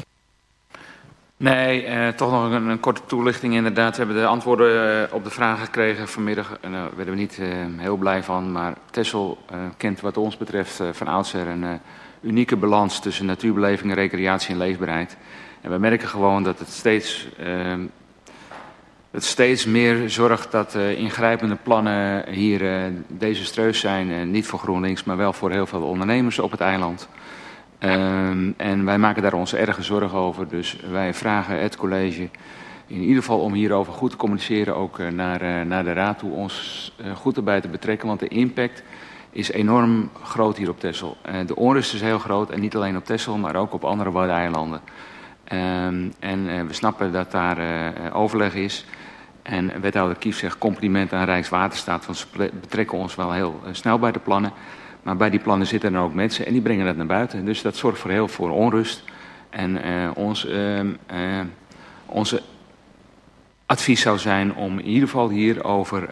Nee, toch nog een korte toelichting inderdaad. We hebben de antwoorden op de vragen gekregen vanmiddag. En daar werden we niet heel blij van. Maar Texel kent wat ons betreft van oudsher een unieke balans tussen natuurbeleving, recreatie en leefbaarheid. En we merken gewoon dat het steeds meer zorgt dat ingrijpende plannen hier desastreus zijn. Niet voor GroenLinks, maar wel voor heel veel ondernemers op het eiland. En wij maken daar ons erge zorgen over. Dus wij vragen het college in ieder geval om hierover goed te communiceren. Ook naar de raad toe ons goed erbij te betrekken. Want de impact is enorm groot hier op Texel. De onrust is heel groot. En niet alleen op Texel, maar ook op andere Waddeneilanden. En we snappen dat daar overleg is. En wethouder Kief zegt compliment aan Rijkswaterstaat. Want ze betrekken ons wel heel snel bij de plannen. Maar bij die plannen zitten er ook mensen en die brengen dat naar buiten. Dus dat zorgt voor heel veel onrust. En onze advies zou zijn om in ieder geval hierover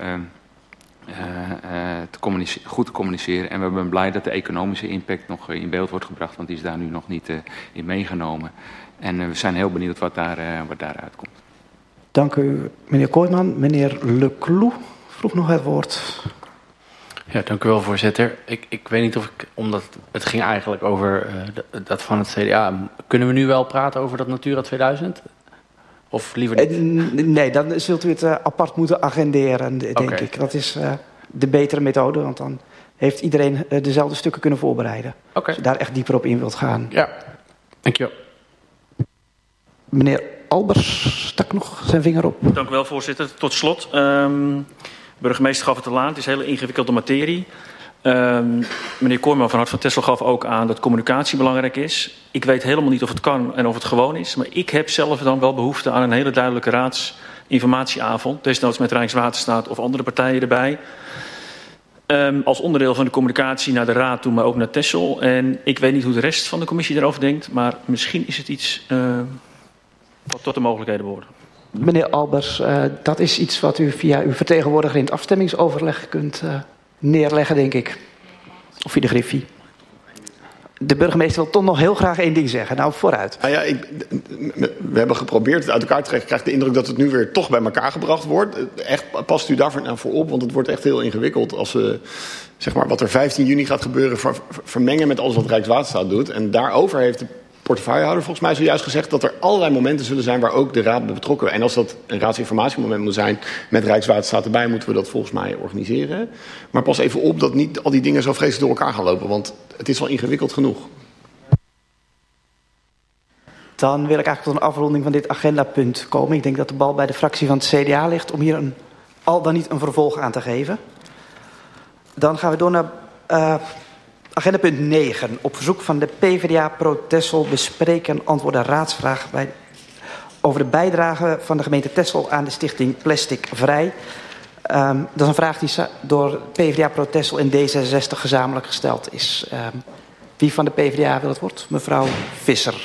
goed te communiceren. En we zijn blij dat de economische impact nog in beeld wordt gebracht. Want die is daar nu nog niet in meegenomen. En we zijn heel benieuwd wat daaruit komt. Dank u, meneer Kooijman. Meneer Lecloux vroeg nog het woord. Ja, dank u wel, voorzitter. Ik weet niet of omdat het ging eigenlijk over dat van het CDA. Kunnen we nu wel praten over dat Natura 2000? Of liever niet? Nee, dan zult u het apart moeten agenderen, denk ik. Dat is de betere methode, want dan heeft iedereen dezelfde stukken kunnen voorbereiden. Als u daar echt dieper op in wilt gaan. Ja, dank je wel. Meneer Albers stak nog zijn vinger op. Dank u wel, voorzitter. Tot slot. Burgemeester gaf het al aan. Het is een hele ingewikkelde materie. Meneer Kooijman van Hart van Texel gaf ook aan dat communicatie belangrijk is. Ik weet helemaal niet of het kan en of het gewoon is. Maar ik heb zelf dan wel behoefte aan een hele duidelijke raadsinformatieavond. Desnoods met Rijkswaterstaat of andere partijen erbij. Als onderdeel van de communicatie naar de raad toe, maar ook naar Texel. En ik weet niet hoe de rest van de commissie erover denkt. Maar misschien is het iets wat tot de mogelijkheden behoort. Meneer Albers, dat is iets wat u via uw vertegenwoordiger in het afstemmingsoverleg kunt neerleggen, denk ik. Of via de Griffie. De burgemeester wil toch nog heel graag één ding zeggen. Nou, vooruit. Nou ja, we hebben geprobeerd het uit elkaar te trekken. Ik krijg de indruk dat het nu weer toch bij elkaar gebracht wordt. Echt, past u daarvoor nou voor op, want het wordt echt heel ingewikkeld als we zeg maar, wat er 15 juni gaat gebeuren vermengen met alles wat Rijkswaterstaat doet. En daarover heeft de portefeuillehouder volgens mij zojuist gezegd dat er allerlei momenten zullen zijn waar ook de raad bij betrokken is. En als dat een raadsinformatiemoment moet zijn met Rijkswaterstaat erbij, moeten we dat volgens mij organiseren. Maar pas even op dat niet al die dingen zo vreselijk door elkaar gaan lopen, want het is wel ingewikkeld genoeg. Dan wil ik eigenlijk tot een afronding van dit agendapunt komen. Ik denk dat de bal bij de fractie van het CDA ligt om hier al dan niet een vervolg aan te geven. Dan gaan we door naar agendapunt 9. Op verzoek van de PvdA Pro Texel bespreken en antwoorden raadsvraag over de bijdrage van de gemeente Texel aan de stichting Plastic Vrij. Dat is een vraag die door PvdA Pro Texel en D66 gezamenlijk gesteld is. Wie van de PvdA wil het woord? Mevrouw Visser.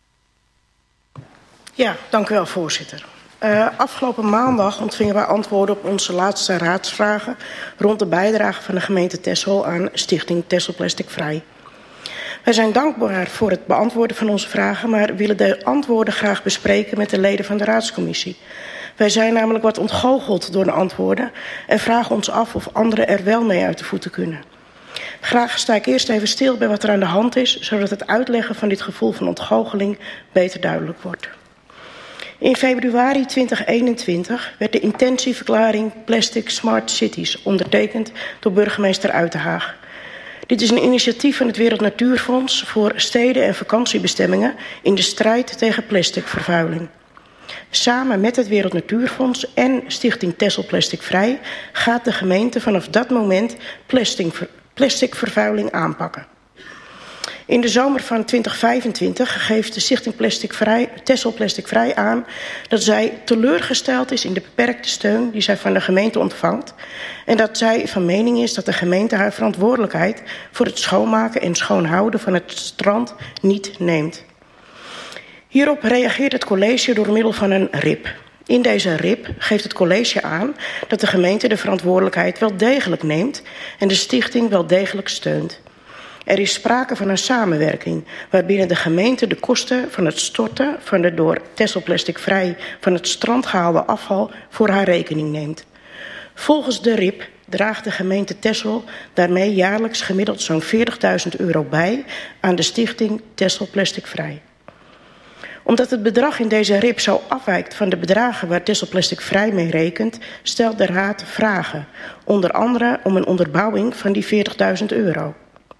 Ja, dank u wel, voorzitter. Afgelopen maandag ontvingen wij antwoorden op onze laatste raadsvragen rond de bijdrage van de gemeente Texel aan stichting Texel Plastic Vrij. Wij zijn dankbaar voor het beantwoorden van onze vragen, maar willen de antwoorden graag bespreken met de leden van de raadscommissie. Wij zijn namelijk wat ontgoocheld door de antwoorden en vragen ons af of anderen er wel mee uit de voeten kunnen. Graag sta ik eerst even stil bij wat er aan de hand is, zodat het uitleggen van dit gevoel van ontgoocheling beter duidelijk wordt. In februari 2021 werd de intentieverklaring Plastic Smart Cities ondertekend door burgemeester Uitenhaag. Dit is een initiatief van het Wereld Natuurfonds voor steden en vakantiebestemmingen in de strijd tegen plasticvervuiling. Samen met het Wereld Natuurfonds en stichting Texel Plastic Vrij gaat de gemeente vanaf dat moment plasticvervuiling aanpakken. In de zomer van 2025 geeft de stichting Texel Plastic Vrij aan dat zij teleurgesteld is in de beperkte steun die zij van de gemeente ontvangt en dat zij van mening is dat de gemeente haar verantwoordelijkheid voor het schoonmaken en schoonhouden van het strand niet neemt. Hierop reageert het college door middel van een RIP. In deze RIP geeft het college aan dat de gemeente de verantwoordelijkheid wel degelijk neemt en de stichting wel degelijk steunt. Er is sprake van een samenwerking waarbinnen de gemeente de kosten van het storten van de door Texel Plastic Vrij van het strand gehaalde afval voor haar rekening neemt. Volgens de RIP draagt de gemeente Texel daarmee jaarlijks gemiddeld zo'n €40.000 bij aan de stichting Texel Plastic Vrij. Omdat het bedrag in deze RIP zo afwijkt van de bedragen waar Texel Plastic Vrij mee rekent, stelt de raad vragen, onder andere om een onderbouwing van die €40.000.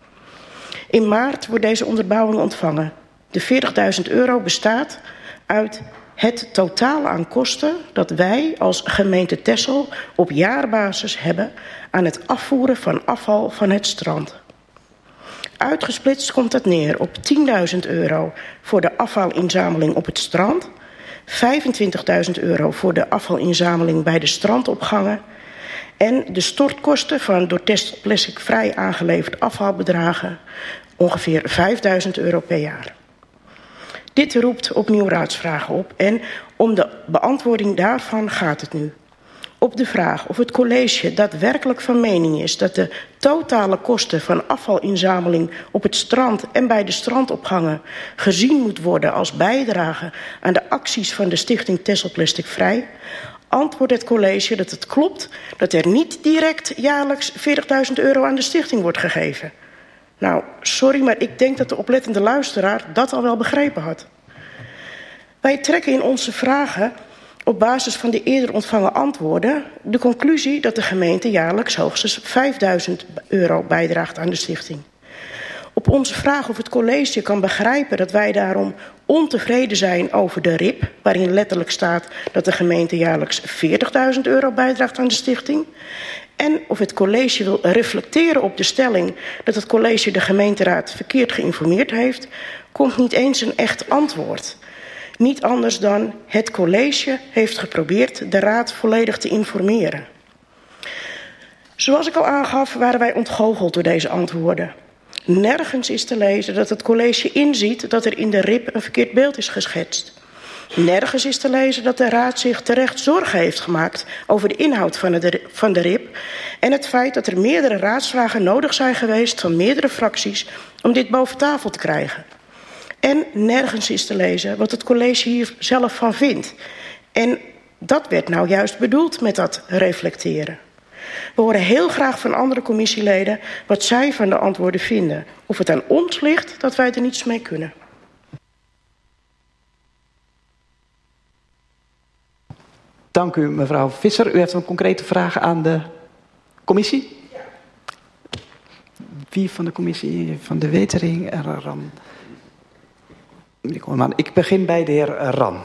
In maart wordt deze onderbouwing ontvangen. De €40.000 bestaat uit het totaal aan kosten dat wij als gemeente Texel op jaarbasis hebben aan het afvoeren van afval van het strand. Uitgesplitst komt dat neer op €10.000 voor de afvalinzameling op het strand, €25.000 voor de afvalinzameling bij de strandopgangen en de stortkosten van door Texel Plastic Vrij aangeleverd afvalbedragen ongeveer €5.000 per jaar. Dit roept opnieuw raadsvragen op en om de beantwoording daarvan gaat het nu. Op de vraag of het college daadwerkelijk van mening is dat de totale kosten van afvalinzameling op het strand en bij de strandopgangen gezien moet worden als bijdrage aan de acties van de stichting Texel Plastic Vrij, antwoordt het college dat het klopt dat er niet direct jaarlijks €40.000 aan de stichting wordt gegeven. Nou, sorry, maar ik denk dat de oplettende luisteraar dat al wel begrepen had. Wij trekken in onze vragen op basis van de eerder ontvangen antwoorden de conclusie dat de gemeente jaarlijks hoogstens €5.000 bijdraagt aan de stichting. Op onze vraag of het college kan begrijpen dat wij daarom ontevreden zijn over de RIP, waarin letterlijk staat dat de gemeente jaarlijks €40.000 bijdraagt aan de stichting, en of het college wil reflecteren op de stelling dat het college de gemeenteraad verkeerd geïnformeerd heeft, komt niet eens een echt antwoord. Niet anders dan het college heeft geprobeerd de raad volledig te informeren. Zoals ik al aangaf, waren wij ontgoocheld door deze antwoorden. Nergens is te lezen dat het college inziet dat er in de RIP een verkeerd beeld is geschetst. Nergens is te lezen dat de raad zich terecht zorgen heeft gemaakt over de inhoud van de RIP en het feit dat er meerdere raadsvragen nodig zijn geweest van meerdere fracties om dit boven tafel te krijgen. En nergens is te lezen wat het college hier zelf van vindt. En dat werd nou juist bedoeld met dat reflecteren. We horen heel graag van andere commissieleden wat zij van de antwoorden vinden. Of het aan ons ligt dat wij er niets mee kunnen. Dank u, mevrouw Visser. U heeft een concrete vraag aan de commissie? Ja. Wie van de commissie? Van de Wetering? Ran. Ik begin bij de heer Ran.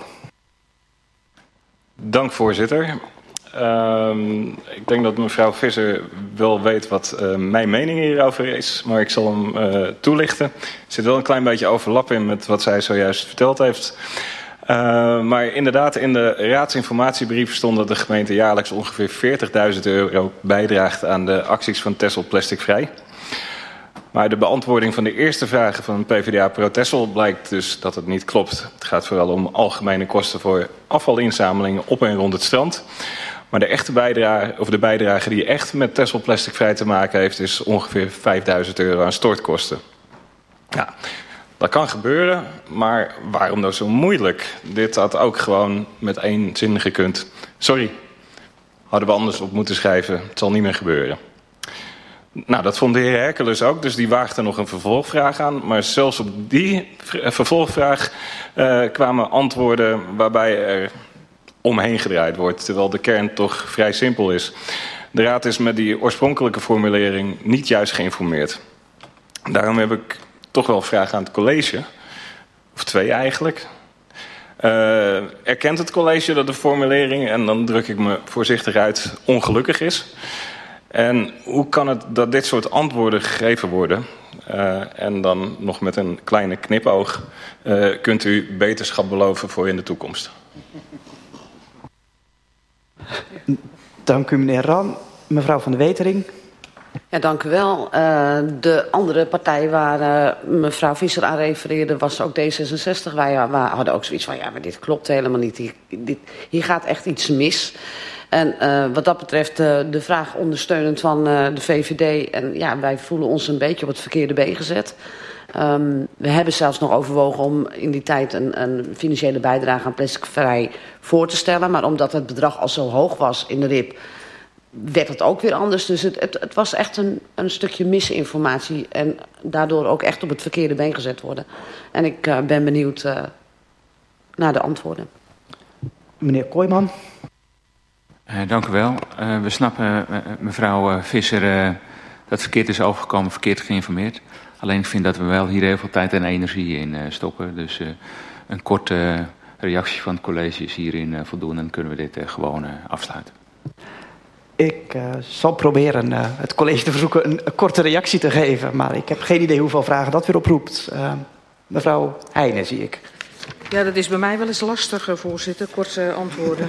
Dank, voorzitter. Ik denk dat mevrouw Visser wel weet wat mijn mening hierover is, maar ik zal hem toelichten. Er zit wel een klein beetje overlap in met wat zij zojuist verteld heeft. Maar inderdaad, in de raadsinformatiebrief stond dat de gemeente jaarlijks ongeveer €40.000 bijdraagt aan de acties van Texel Plastic Vrij. Maar de beantwoording van de eerste vragen van PvdA Pro Texel blijkt dus dat het niet klopt. Het gaat vooral om algemene kosten voor afvalinzamelingen op en rond het strand. Maar de echte bijdrage, of de bijdrage die echt met Texel Plastic Vrij te maken heeft, is ongeveer €5.000 aan stortkosten. Ja, dat kan gebeuren, maar waarom nou zo moeilijk? Dit had ook gewoon met 1 zin gekund. Sorry, hadden we anders op moeten schrijven. Het zal niet meer gebeuren. Nou, dat vond de heer Hercules ook, dus die waagde nog een vervolgvraag aan. Maar zelfs op die vervolgvraag kwamen antwoorden waarbij er omheen gedraaid wordt, terwijl de kern toch vrij simpel is. De raad is met die oorspronkelijke formulering niet juist geïnformeerd. Daarom heb ik toch wel vragen aan het college, of 2 eigenlijk. Erkent het college dat de formulering, en dan druk ik me voorzichtig uit, ongelukkig is? En hoe kan het dat dit soort antwoorden gegeven worden? En dan nog met een kleine knipoog, kunt u beterschap beloven voor in de toekomst? Dank u, meneer Ran. Mevrouw van de Wetering. Ja, dank u wel. De andere partij waar mevrouw Visser aan refereerde was ook D66. Wij hadden ook zoiets van, ja, maar dit klopt helemaal niet. Hier gaat echt iets mis. En wat dat betreft de vraag ondersteunend van de VVD. En ja, wij voelen ons een beetje op het verkeerde been gezet. We hebben zelfs nog overwogen om in die tijd een financiële bijdrage aan Plastic Vrij voor te stellen. Maar omdat het bedrag al zo hoog was in de RIP, werd het ook weer anders. Dus het was echt een stukje misinformatie. En daardoor ook echt op het verkeerde been gezet worden. En ik ben benieuwd naar de antwoorden. Meneer Kooijman. Dank u wel. We snappen, mevrouw Visser, dat het verkeerd is overgekomen, verkeerd geïnformeerd. Alleen ik vind dat we wel hier heel veel tijd en energie in stoppen. Dus een korte reactie van het college is hierin voldoende en kunnen we dit gewoon afsluiten. Ik zal proberen het college te verzoeken een korte reactie te geven. Maar ik heb geen idee hoeveel vragen dat weer oproept. Mevrouw Heijnen, zie ik. Ja, dat is bij mij wel eens lastig, voorzitter. Korte antwoorden.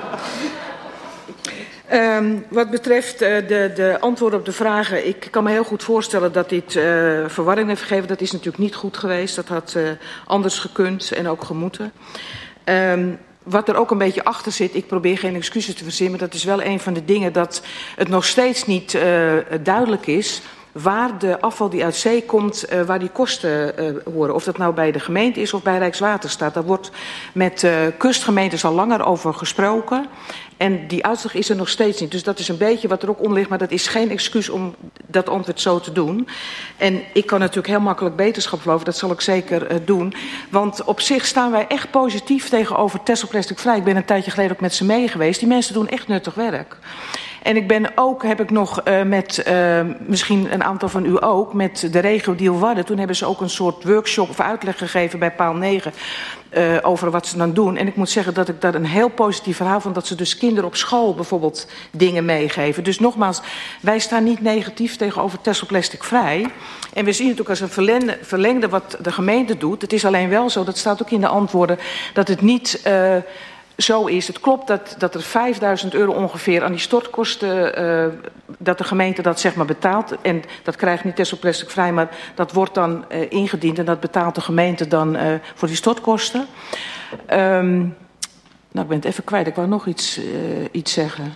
Wat betreft de antwoorden op de vragen, ik kan me heel goed voorstellen dat dit verwarring heeft gegeven. Dat is natuurlijk niet goed geweest. Dat had anders gekund en ook gemoeten. Wat er ook een beetje achter zit, ik probeer geen excuses te verzinnen, maar dat is wel een van de dingen dat het nog steeds niet duidelijk is waar de afval die uit zee komt, waar die kosten horen. Of dat nou bij de gemeente is of bij Rijkswaterstaat. Daar wordt met kustgemeentes al langer over gesproken. En die uitslag is er nog steeds niet. Dus dat is een beetje wat er ook onder ligt. Maar dat is geen excuus om dat antwoord zo te doen. En ik kan natuurlijk heel makkelijk beterschap geloven. Dat zal ik zeker doen. Want op zich staan wij echt positief tegenover Texel Plastic Vrij. Ik ben een tijdje geleden ook met ze mee geweest. Die mensen doen echt nuttig werk. En ik ben ook, heb ik nog met, misschien een aantal van u ook, met de regio Diehl-Wadden. Toen hebben ze ook een soort workshop of uitleg gegeven bij paal 9 over wat ze dan doen. En ik moet zeggen dat ik dat een heel positief verhaal vond, dat ze dus kinderen op school bijvoorbeeld dingen meegeven. Dus nogmaals, wij staan niet negatief tegenover Texel Plastic Vrij. En we zien het ook als een verlengde wat de gemeente doet. Het is alleen wel zo, dat staat ook in de antwoorden, dat het niet zo is. Het klopt dat er €5.000 ongeveer aan die stortkosten, dat de gemeente dat zeg maar betaalt. En dat krijgt niet Texel Plastic Vrij, maar dat wordt dan ingediend en dat betaalt de gemeente dan voor die stortkosten. Nou, ik ben het even kwijt. Ik wou nog iets zeggen.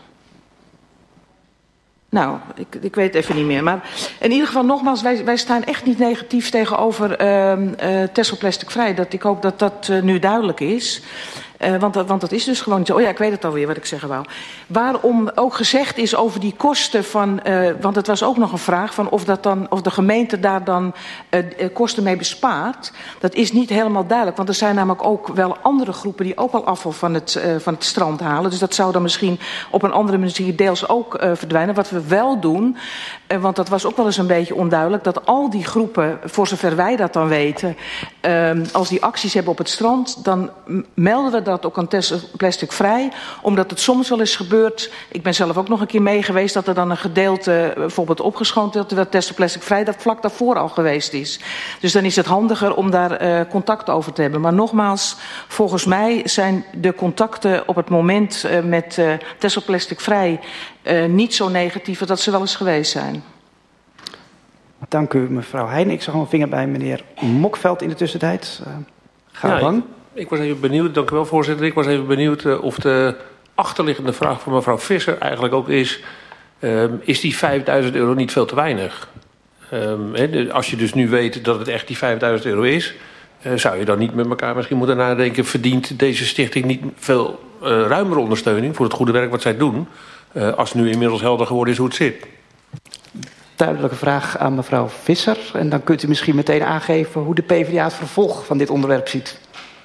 Nou, ik weet het even niet meer. Maar in ieder geval nogmaals, wij staan echt niet negatief tegenover Texel Plastic Vrij. Ik hoop dat dat nu duidelijk is. Want dat is dus gewoon niet zo. Oh ja, ik weet het alweer wat ik zeggen wou. Waarom ook gezegd is over die kosten van... want het was ook nog een vraag van of de gemeente daar dan kosten mee bespaart. Dat is niet helemaal duidelijk. Want er zijn namelijk ook wel andere groepen die ook al afval van het strand halen. Dus dat zou dan misschien op een andere manier deels ook verdwijnen. Wat we wel doen, want dat was ook wel eens een beetje onduidelijk... dat al die groepen, voor zover wij dat dan weten... als die acties hebben op het strand... dan melden we dat ook aan Plastic Vrij. Omdat het soms wel eens gebeurt... ik ben zelf ook nog een keer mee geweest... dat er dan een gedeelte bijvoorbeeld opgeschoond wordt... terwijl Plastic Vrij dat vlak daarvoor al geweest is. Dus dan is het handiger om daar contact over te hebben. Maar nogmaals, volgens mij zijn de contacten op het moment... met Texel Plastic Vrij niet zo negatief... dat ze wel eens geweest zijn. Dank u, mevrouw Heijn. Ik zag een vinger bij meneer Mokveld in de tussentijd. Ga gang. Ik was even benieuwd, dank u wel voorzitter. Ik was even benieuwd of de achterliggende vraag van mevrouw Visser eigenlijk ook is die €5.000 niet veel te weinig? Als je dus nu weet dat het echt die €5.000 is... zou je dan niet met elkaar misschien moeten nadenken... verdient deze stichting niet veel ruimere ondersteuning... voor het goede werk wat zij doen... als nu inmiddels helder geworden is hoe het zit? Duidelijke vraag aan mevrouw Visser. En dan kunt u misschien meteen aangeven hoe de PvdA het vervolg van dit onderwerp ziet.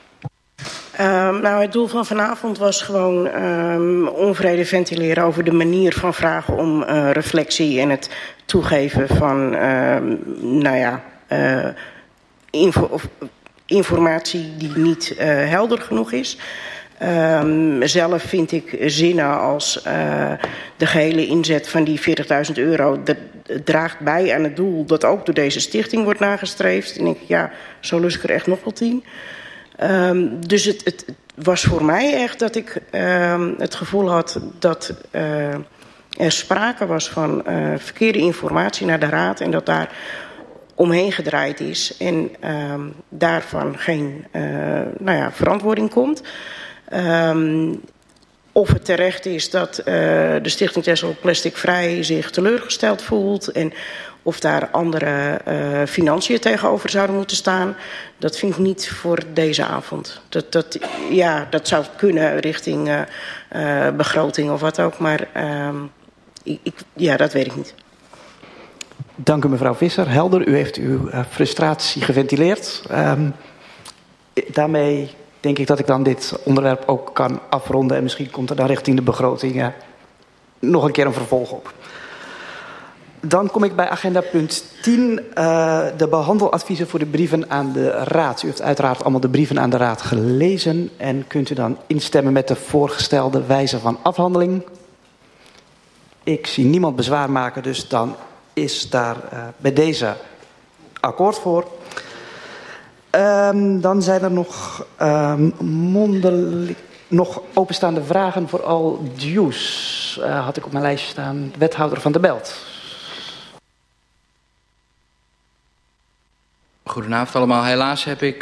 Het doel van vanavond was gewoon onvrede ventileren over de manier van vragen om reflectie en het toegeven van informatie die niet helder genoeg is. Zelf vind ik zinnen als de gehele inzet van die €40.000... dat draagt bij aan het doel dat ook door deze stichting wordt nagestreefd. En ik zo lust ik er echt nog wel 10. Dus het was voor mij echt dat ik het gevoel had dat er sprake was van verkeerde informatie naar de raad... en dat daar omheen gedraaid is en daarvan geen verantwoording komt... Of het terecht is dat de Stichting Texel Plastic Vrij zich teleurgesteld voelt... en of daar andere financiën tegenover zouden moeten staan... dat vind ik niet voor deze avond. Dat zou kunnen richting begroting of wat ook, maar dat weet ik niet. Dank u mevrouw Visser. Helder, u heeft uw frustratie geventileerd. Daarmee... denk ik dat ik dan dit onderwerp ook kan afronden... en misschien komt er dan richting de begroting nog een keer een vervolg op. Dan kom ik bij agenda punt 10, de behandeladviezen voor de brieven aan de Raad. U heeft uiteraard allemaal de brieven aan de Raad gelezen... en kunt u dan instemmen met de voorgestelde wijze van afhandeling. Ik zie niemand bezwaar maken, dus dan is daar bij deze akkoord voor... Dan zijn er nog openstaande vragen voor al dues. Had ik op mijn lijstje staan. Wethouder Van der Belt. Goedenavond allemaal. Helaas heb ik...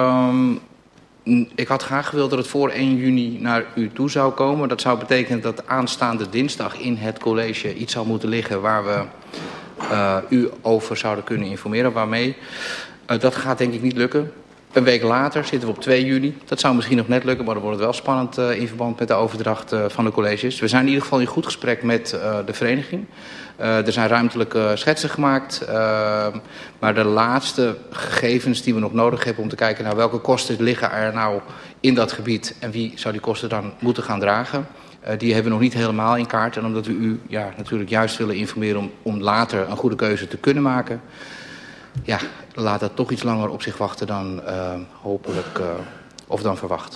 ik had graag gewild dat het voor 1 juni naar u toe zou komen. Dat zou betekenen dat aanstaande dinsdag in het college iets zou moeten liggen... waar we u over zouden kunnen informeren. Waarmee... dat gaat denk ik niet lukken. Een week later zitten we op 2 juni. Dat zou misschien nog net lukken, maar dan wordt het wel spannend in verband met de overdracht van de colleges. We zijn in ieder geval in goed gesprek met de vereniging. Er zijn ruimtelijke schetsen gemaakt. Maar de laatste gegevens die we nog nodig hebben om te kijken naar welke kosten liggen er nou in dat gebied en wie zou die kosten dan moeten gaan dragen. Die hebben we nog niet helemaal in kaart. En omdat we u natuurlijk juist willen informeren om later een goede keuze te kunnen maken... laat dat toch iets langer op zich wachten dan hopelijk of dan verwacht.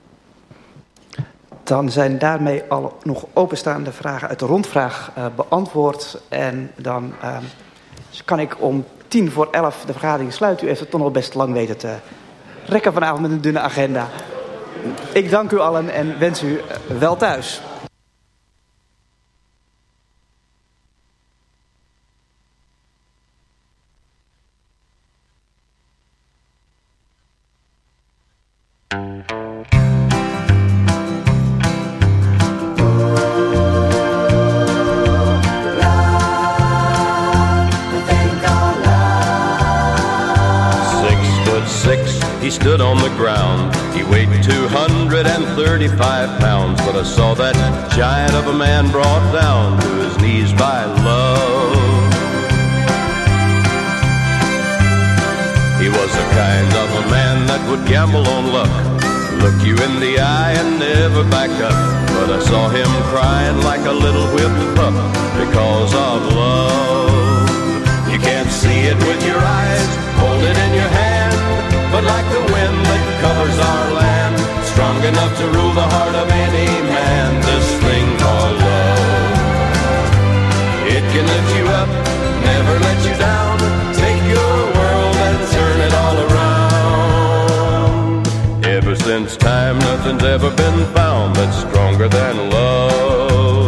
Dan zijn daarmee alle nog openstaande vragen uit de rondvraag beantwoord. En dan kan ik om 11:10 de vergadering sluiten. U heeft het toch nog best lang weten te rekken vanavond met een dunne agenda. Ik dank u allen en wens u wel thuis. He stood on the ground. He weighed 200 135 pounds, but I saw that giant of a man brought down to his knees by love. He was the kind of a man that would gamble on luck, look you in the eye and never back up. But I saw him crying like a little whipped pup because of love. You can't see it with your eyes, hold it in your hand, but like the wind that covers our land, strong enough to rule the heart of any man, this thing called love. It can lift you up, never let you down, take your world and turn it all around. Ever since time, nothing's ever been found that's stronger than love.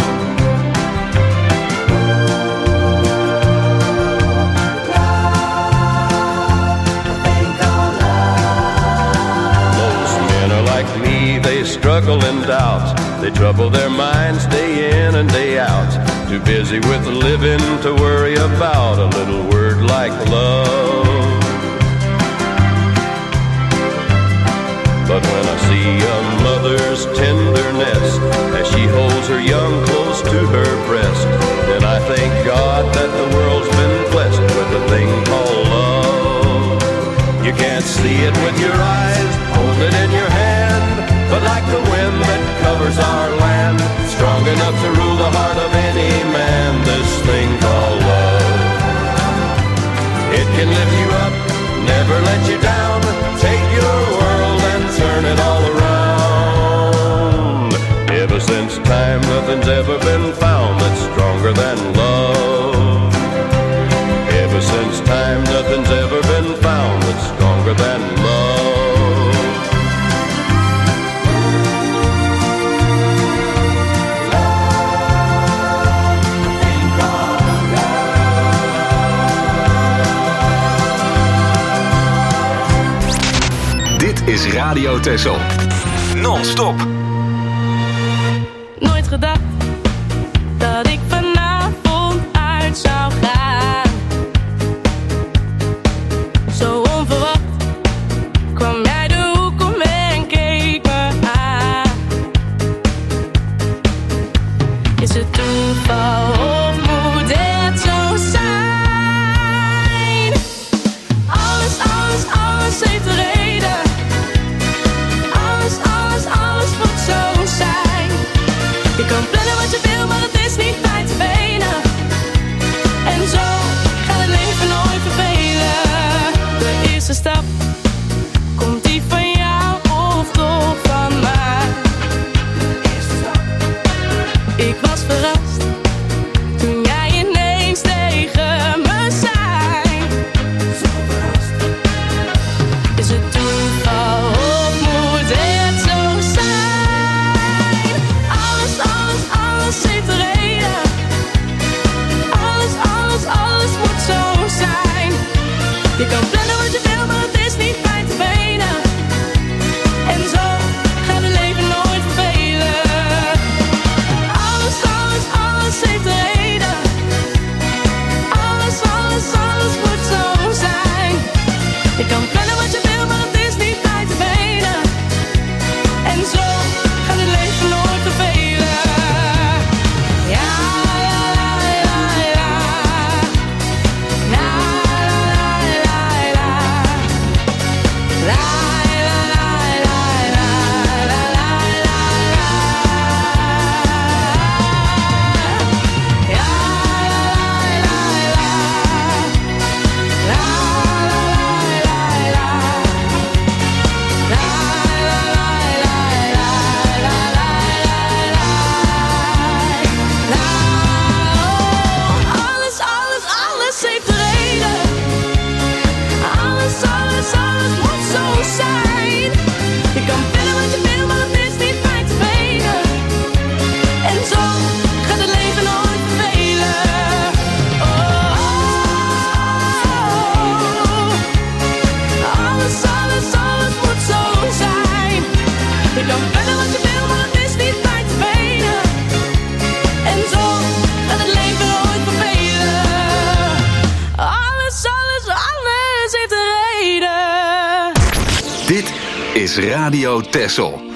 Most men are like me, they struggle and doubt, they trouble their minds day in and day out, too busy with living to worry about a little word like love. But when I see a mother's tenderness as she holds her young close to her breast, then I thank God that the world's been blessed with a thing called love. You can't see it with your eyes, hold it in your hand, but like the wind that covers our land, strong enough to rule the heart of any man, this thing called love. It can lift you up, never let you down, take your world and turn it all around. Ever since time, nothing's ever been found that's stronger than love. Ever since time, nothing's ever been found that's stronger than love. Dit is Radio Texel. Non-stop. Nooit gedacht dat ik vanavond uit zou gaan. Zo onverwacht kwam jij de hoek om en keek me aan. Is het toeval of moet het zo zijn? Alles, alles, alles heeft een reden. Alles, alles, alles moet zo zijn. Je kan plannen wat je wil, maar het is niet bij te benen. En zo gaat het leven nooit vervelen. De eerste stap, komt die van jou of toch van mij? De eerste stap. Ik was verrast toen jij ineens tegen me zei. Zo verrast. Is het toeval of moet het zo zijn? Alles, alles, alles heeft een reden. Alles, alles, alles moet zo zijn. Je kan plannen wat je wil, maar het is niet bij te benen. En zo gaat het leven nooit vervelen. Alles, alles, alles heeft een reden. Alles, alles, alles moet zo zijn. Je kan plannen wat je wil, maar het is niet bij te benen. En zo gaat het leven nooit vervelen. Ja, la, la, la, la. La, la, la, la, la. La, la, la, la, la. La, la, la, la. Ja, la, la, la, la. La, alles, alles, alles heeft een reden. Alles, alles, alles moet zo zijn. Je kan willen wat je wil, maar het is niet bij te benen. En zo gaat het leven nooit vervelen. Alles, alles, alles moet zo zijn. Je kan willen wat je wil, maar het is niet bij te benen. En zo gaat het leven nooit vervelen. Alles, alles, alles heeft een reden. Dit is Radio Texel.